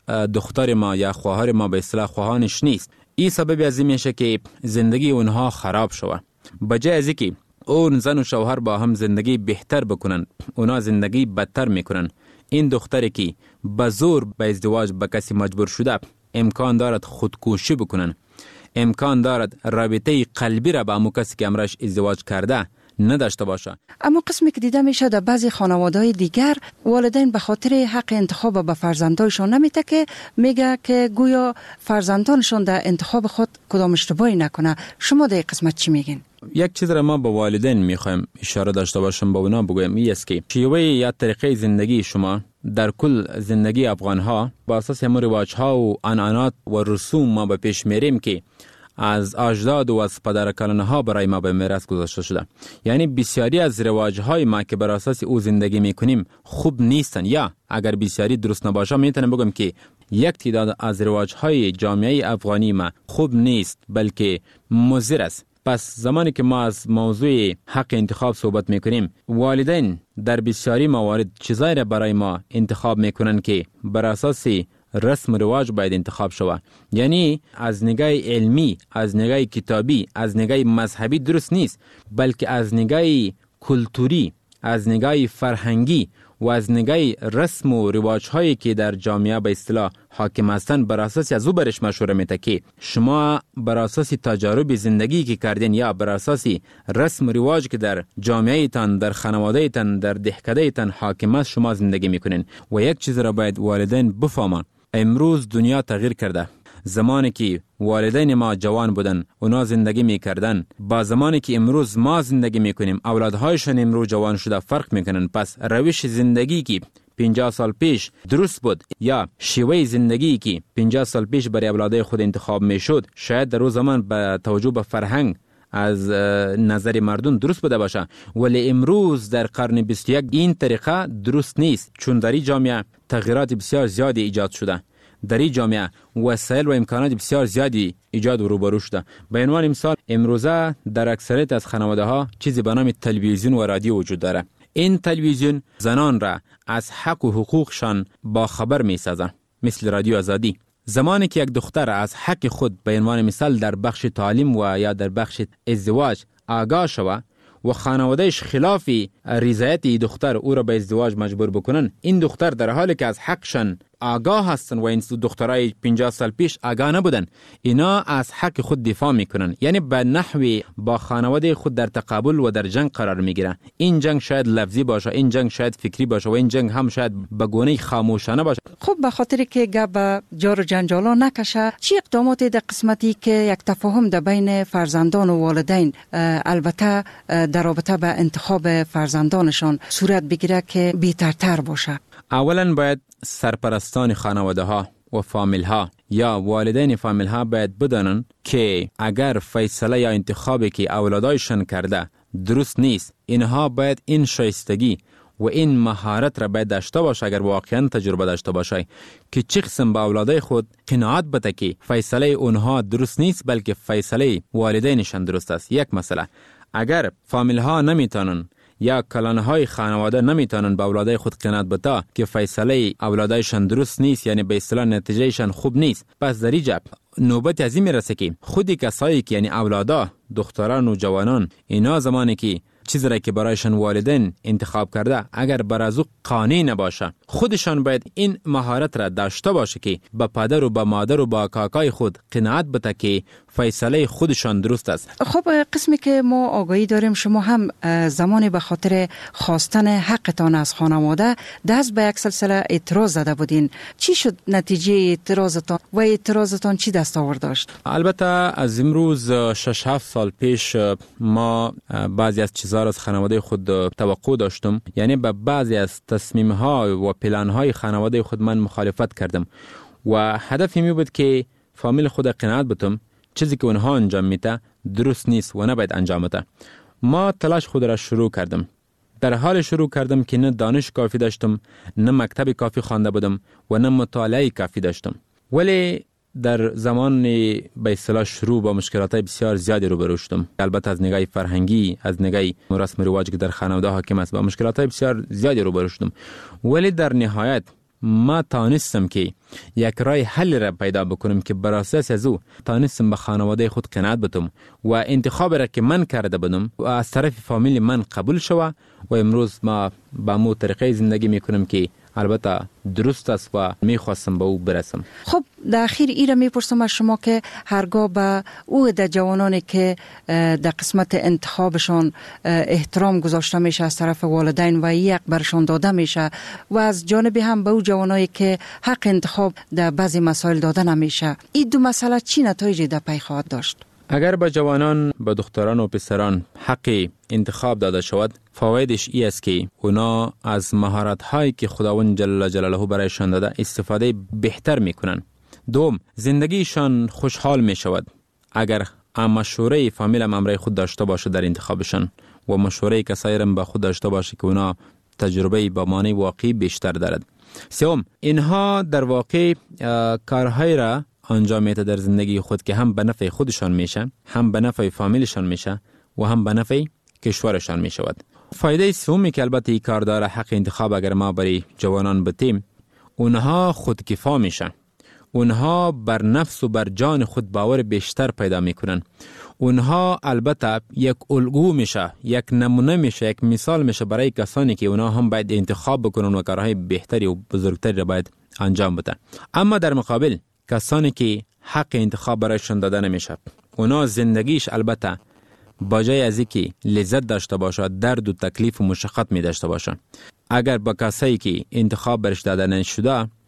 دختر ما یا خواهر ما به اصطلاح خواهانش نیست. این سبب از این میشه که زندگی اونها خراب شود. بجای از اینکه اون زن و شوهر با هم زندگی بهتر بکنن، اونا زندگی بدتر میکنن. این دختری که به زور به ازدواج با کسی مجبور شده امکان دارد خودکشی بکنن، امکان دارد رابطه قلبی را با همون کسی که امرش ازدواج کرده نداشته باشه. اما قسمی که دیده میشه در بعضی خانواده‌های دیگر والدین به خاطر حق انتخاب به فرزندانشون نمیته که میگه که گویا فرزندانشون در انتخاب خود کدام اشتباهی نکنه. شما در این قسمت چی میگین؟ یک چیز را ما با والدین میخوایم اشاره داشته باشم، با اونا بگویم این است که شیوه یا طریقه زندگی شما در کل زندگی افغانها با اساس همون رواج‌ها و عنعنات و رسوم ما به پیش میریم که از اجداد و از پدرکلانها برای ما به میراث گذاشته شده. یعنی بسیاری از رواج‌های ما که بر اساس او زندگی میکنیم خوب نیستن، یا اگر بسیاری درست نباشه میتونم بگم که یک تعداد از رواج‌های جامعه افغانی ما خوب نیست بلکه مضر است. پس زمانی که ما از موضوع حق انتخاب صحبت میکنیم، والدین در بسیاری موارد چیزایی را برای ما انتخاب میکنن که بر اساس رسم و رواج باید انتخاب شود. یعنی از نگاه علمی، از نگاه کتابی، از نگاه مذهبی درست نیست، بلکه از نگاه کلتوری، از نگاه فرهنگی و از نگاه رسم و رواج هایی که در جامعه به اصطلاح حاکم هستند بر اساس از او برش مشوره میده که شما بر اساس تجارب زندگی که کردین یا بر اساس رسم و رواج که در جامعه تان، در خانواده تان، در دهکده تان حاکم است شما زندگی میکنین. و یک چیز را باید والدین بفهمند، امروز دنیا تغییر کرده. زمانی که والدین ما جوان بودن اونا زندگی میکردن با زمانی که امروز ما زندگی میکنیم اولادهایشان امروز جوان شده فرق میکنن. پس روش زندگی که 50 سال پیش درست بود یا شیوه زندگی که 50 سال پیش برای اولادای خود انتخاب میشد شاید در اون زمان به توجه به فرهنگ از نظر مردم درست بوده باشه، ولی امروز در قرن 21 این طریقه درست نیست، چون در این جامعه تغییرات بسیار زیادی ایجاد شده. در این جامعه وسایل و امکانات بسیار زیادی ایجاد و روبرو شده. به عنوان مثال امروزه در اکثریت از خانواده ها چیزی به نام تلویزیون و رادیو وجود داره. این تلویزیون زنان را از حق و حقوقشان با خبر می سازه، مثل رادیو آزادی. زمانی که یک دختر از حق خود به عنوان مثال در بخش تعلیم و یا در بخش ازدواج آگاه شود و خانوادهش خلاف رضایت دختر او را به ازدواج مجبور بکنن، این دختر در حالی که از حقشان آگاه هستن و این دخترای 50 سال پیش آگاه نبودن، اینا از حق خود دفاع میکنن، یعنی به نحوی با خانواده خود در تقابل و در جنگ قرار میگیرن. این جنگ شاید لفظی باشه، این جنگ شاید فکری باشه و این جنگ هم شاید به گونه خاموشانه باشه. خب به خاطر که گپ جار و جنجالا نکشه، چی اقدامات در قسمتی که یک تفاهم در بین فرزندان و والدین البته در رابطه به انتخاب فرزندانشان صورت بگیره که بهترتر باشه؟ اولا باید سرپرستان خانواده ها و فامیل ها یا والدین فامیل ها باید بدانن که اگر فیصله یا انتخابی که اولادایشان کرده درست نیست، اینها باید این شایستگی و این مهارت را باید داشته باشه، اگر واقعا تجربه داشته باشه که چه قسم با اولادای خود قناعت بده که فیصله اونها درست نیست بلکه فیصله والدینشان درست است. یک مسئله، اگر فامیل ها نمیتونن یا کلانهای خانواده نمیتونن با اولادای خود قناعت بده که فیصله اولادایشان درست نیست، یعنی به اصطلاح نتیجهشان خوب نیست، پس در اینجا نوبت از این میرسه که خودی کسایی که یعنی اولادا، دختران و جوانان، اینا زمانی که چیزی را که برایشان والدین انتخاب کرده اگر بر از او قانع نباشه، خودشان باید این مهارت را داشته باشه که با پدر و با مادر و با کاکای خود قناعت بده که فیصله خودشان درست است. خب قسمی که ما آگاهی داریم شما هم زمانی به خاطر خواستن حقتان از خانواده دست به یک سلسله اعتراض زده بودین، چی شد نتیجه اعتراضتان و اعتراضتان چی دستاورد داشت؟ البته از امروز 6-7 سال پیش ما بعضی از چیزها از خانواده خود توقع داشتم، یعنی به بعضی از تصمیم‌ها و پلان‌های خانواده خود من مخالفت کردم و هدفی می بود که فامیل خود قناعت بتم چیزی که اونها انجام میده درست نیست و نباید انجام بده. ما تلاش خود را شروع کردم. در حال شروع کردم که نه دانش کافی داشتم، نه مکتب کافی خوانده بودم و نه مطالعه کافی داشتم، ولی در زمان به اصطلاح شروع با مشکلات بسیار زیادی روبرو شدم. البته از نگاه فرهنگی، از نگاه رسم و رواج که در خانواده حاکم است، با مشکلات بسیار زیادی روبرو شدم، ولی در نهایت ما تانستم که یک راه حل را پیدا بکنم که بر اساس از او تانستم به خانواده خود قناعت بدم و انتخاب را که من کرده بودم و از طرف فامیل من قبول شود و امروز ما با مو طریقه زندگی میکنم که البته درست است و میخواستم به او برسم. خب در اخیر ایره میپرسم از شما که هرگاه به او در جوانانی که در قسمت انتخابشان احترام گذاشته میشه از طرف والدین و یک برشان داده میشه و از جانب هم به او جوانایی که حق انتخاب در بعضی مسائل داده نمیشه، این دو مسئله چی نتایجی در پی خواهد داشت؟ اگر به جوانان، به دختران و پسران حق انتخاب داده شود، فوایدش ای است که اونا از مهارت هایی که خداوند جل جلاله برایشان داده استفاده بهتر میکنن. دوم، زندگیشان خوشحال می شود. اگر مشوره فامیل امرای خود داشته باشه در انتخابشان و مشوره کسایی را با خود داشته باشه که اونا تجربه با معنی واقعی بیشتر دارد. سوم، اینها در واقع کارهای را انجام میده در زندگی خود که هم به نفع خودشان میشه، هم به نفع فامیلشان میشه و هم به نفع کشورشان میشود. فایده سومی که البته این کار داره حق انتخاب اگر ما برای جوانان بتیم، اونها خودکفا میشن، اونها بر نفس و بر جان خود باور بیشتر پیدا میکنن، اونها البته یک الگو میشه، یک نمونه میشه، یک مثال میشه برای کسانی که اونها هم باید انتخاب بکنن و کارهای بهتری و بزرگتری را باید انجام بدن. اما در مقابل کسانی که حق انتخاب برایشان داده نمیشه، اونا زندگیش البته با جای از اینکه لذت داشته باشه درد و تکلیف و مشقت می داشته باشه. اگر با کسایی که انتخاب برش داده نشده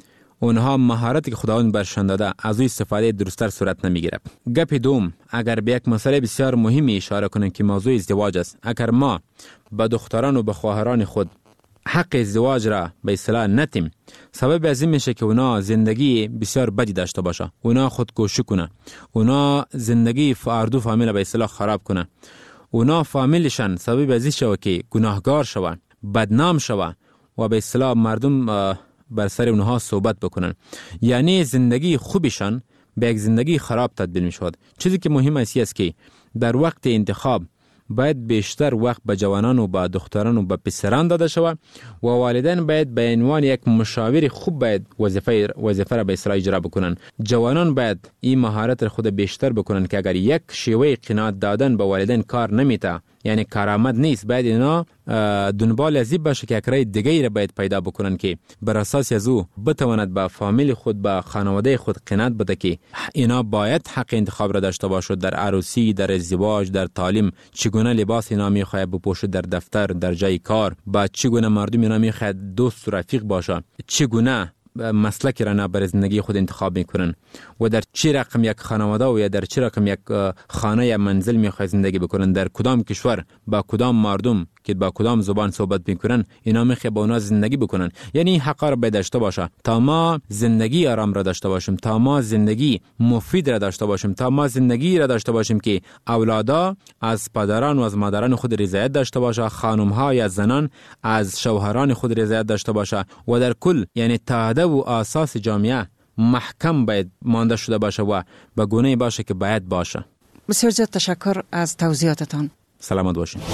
اونها مهارتی که خداوند برشان داده از او استفاده درستر صورت نمیگیره. گپ دوم، اگر به یک مسئله بسیار مهمی اشاره کنیم که موضوع ازدواج است. اگر ما به دختران و به خواهران خود حق ازدواج را به اصطلاح ندیم، سبب از این میشه که اونا زندگی بسیار بدی داشته باشه، اونا خودکشی کنه، اونا زندگی فردو فامیل به اصطلاح خراب کنه، اونا فامیلشان سبب از این شوه که گناهگار شوه، بدنام شوه و به اصطلاح مردم بر سر اونها صحبت بکنن. یعنی زندگی خوبشان به یک زندگی خراب تبدیل می شود. چیزی که مهم است که در وقت انتخاب باید بیشتر وقت به جوانان و به دختران و به پسران داده شود و والدین باید به عنوان یک مشاور خوب باید وظیفه را به اصطلاح اجرا بکنن. جوانان باید این مهارت را خود بیشتر بکنن که اگر یک شیوه قناعت دادن به والدین کار نمیته، یعنی کارآمد نیست، باید اینا دنبال از این باشه که یک راه دیگه را باید پیدا بکنن که بر اساس از او بتواند به فامیل خود، به خانواده خود قناعت بده که اینا باید حق انتخاب را داشته باشد در عروسی، در ازدواج، در تعلیم، چگونه لباس اینا میخواهد بپوشد در دفتر، در جای کار، با چگونه مردم اینا میخواهد دوست و رفیق باشه، چگونه مسلکی را برای زندگی خود انتخاب میکنن و در چه رقم یک خانواده و یا در چه رقم یک خانه یا منزل میخواد زندگی بکنن، در کدام کشور با کدام مردم که با کدام زبان صحبت میکنن، اینا میخواد با اونا زندگی بکنن. یعنی حق را باید داشته باشه تا ما زندگی آرام را داشته باشیم، تا ما زندگی مفید را داشته باشیم، تا ما زندگی را داشته باشیم که اولادا از پدران و از مادران خود رضایت داشته باشه، خانم ها یا زنان از شوهران خود رضایت داشته باشه و در کل یعنی تعهد و اساس جامعه محکم باید مانده شده باشه و به گونه باشه که باید باشه. بسیار زیاد تشکر از توضیحاتتان. سلامت باشید.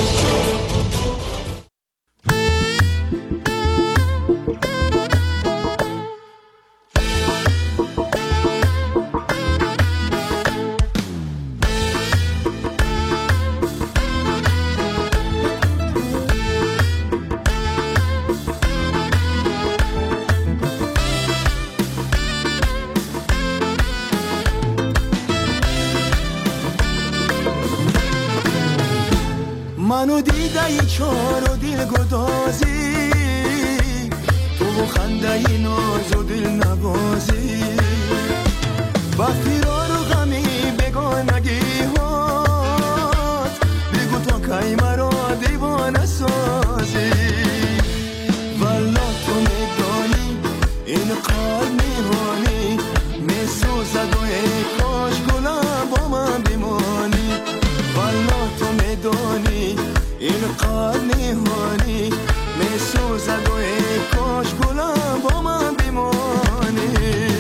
منو دیده ای چار و دل گدازی، تو خنده ای ناز و دل نوازی، با فرار و غمی بگانگی هات، بگو تا کی مرا دیوانه سازی. والا تو میدانی این قلب میهانی میسوزد و ای کاش گلم با من بمانی. والا تو میدانی این قلب نهانی میسوزد و ای کاش گلم با من بمانی.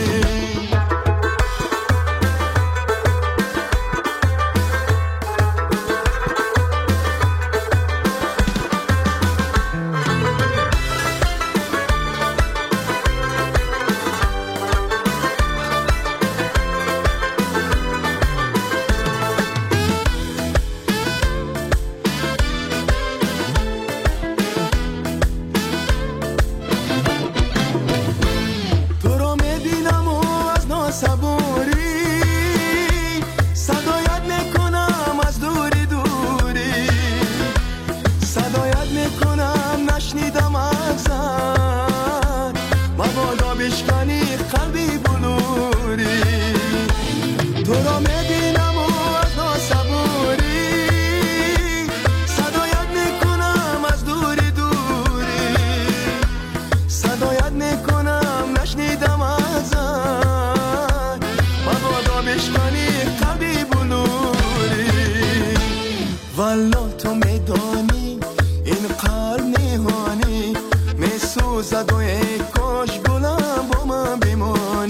والا تو میدانی این قلب نهانی میسوزد و ای کاش گلم با من بمانی.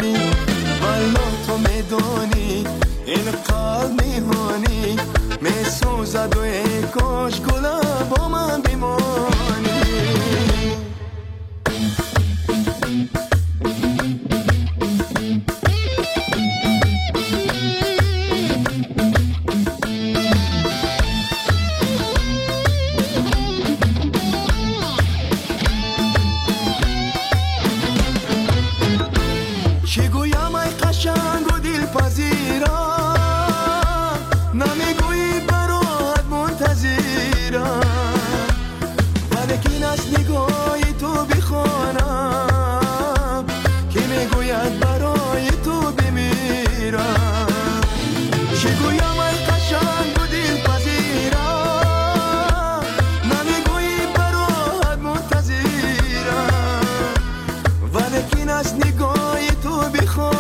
خوبی خوب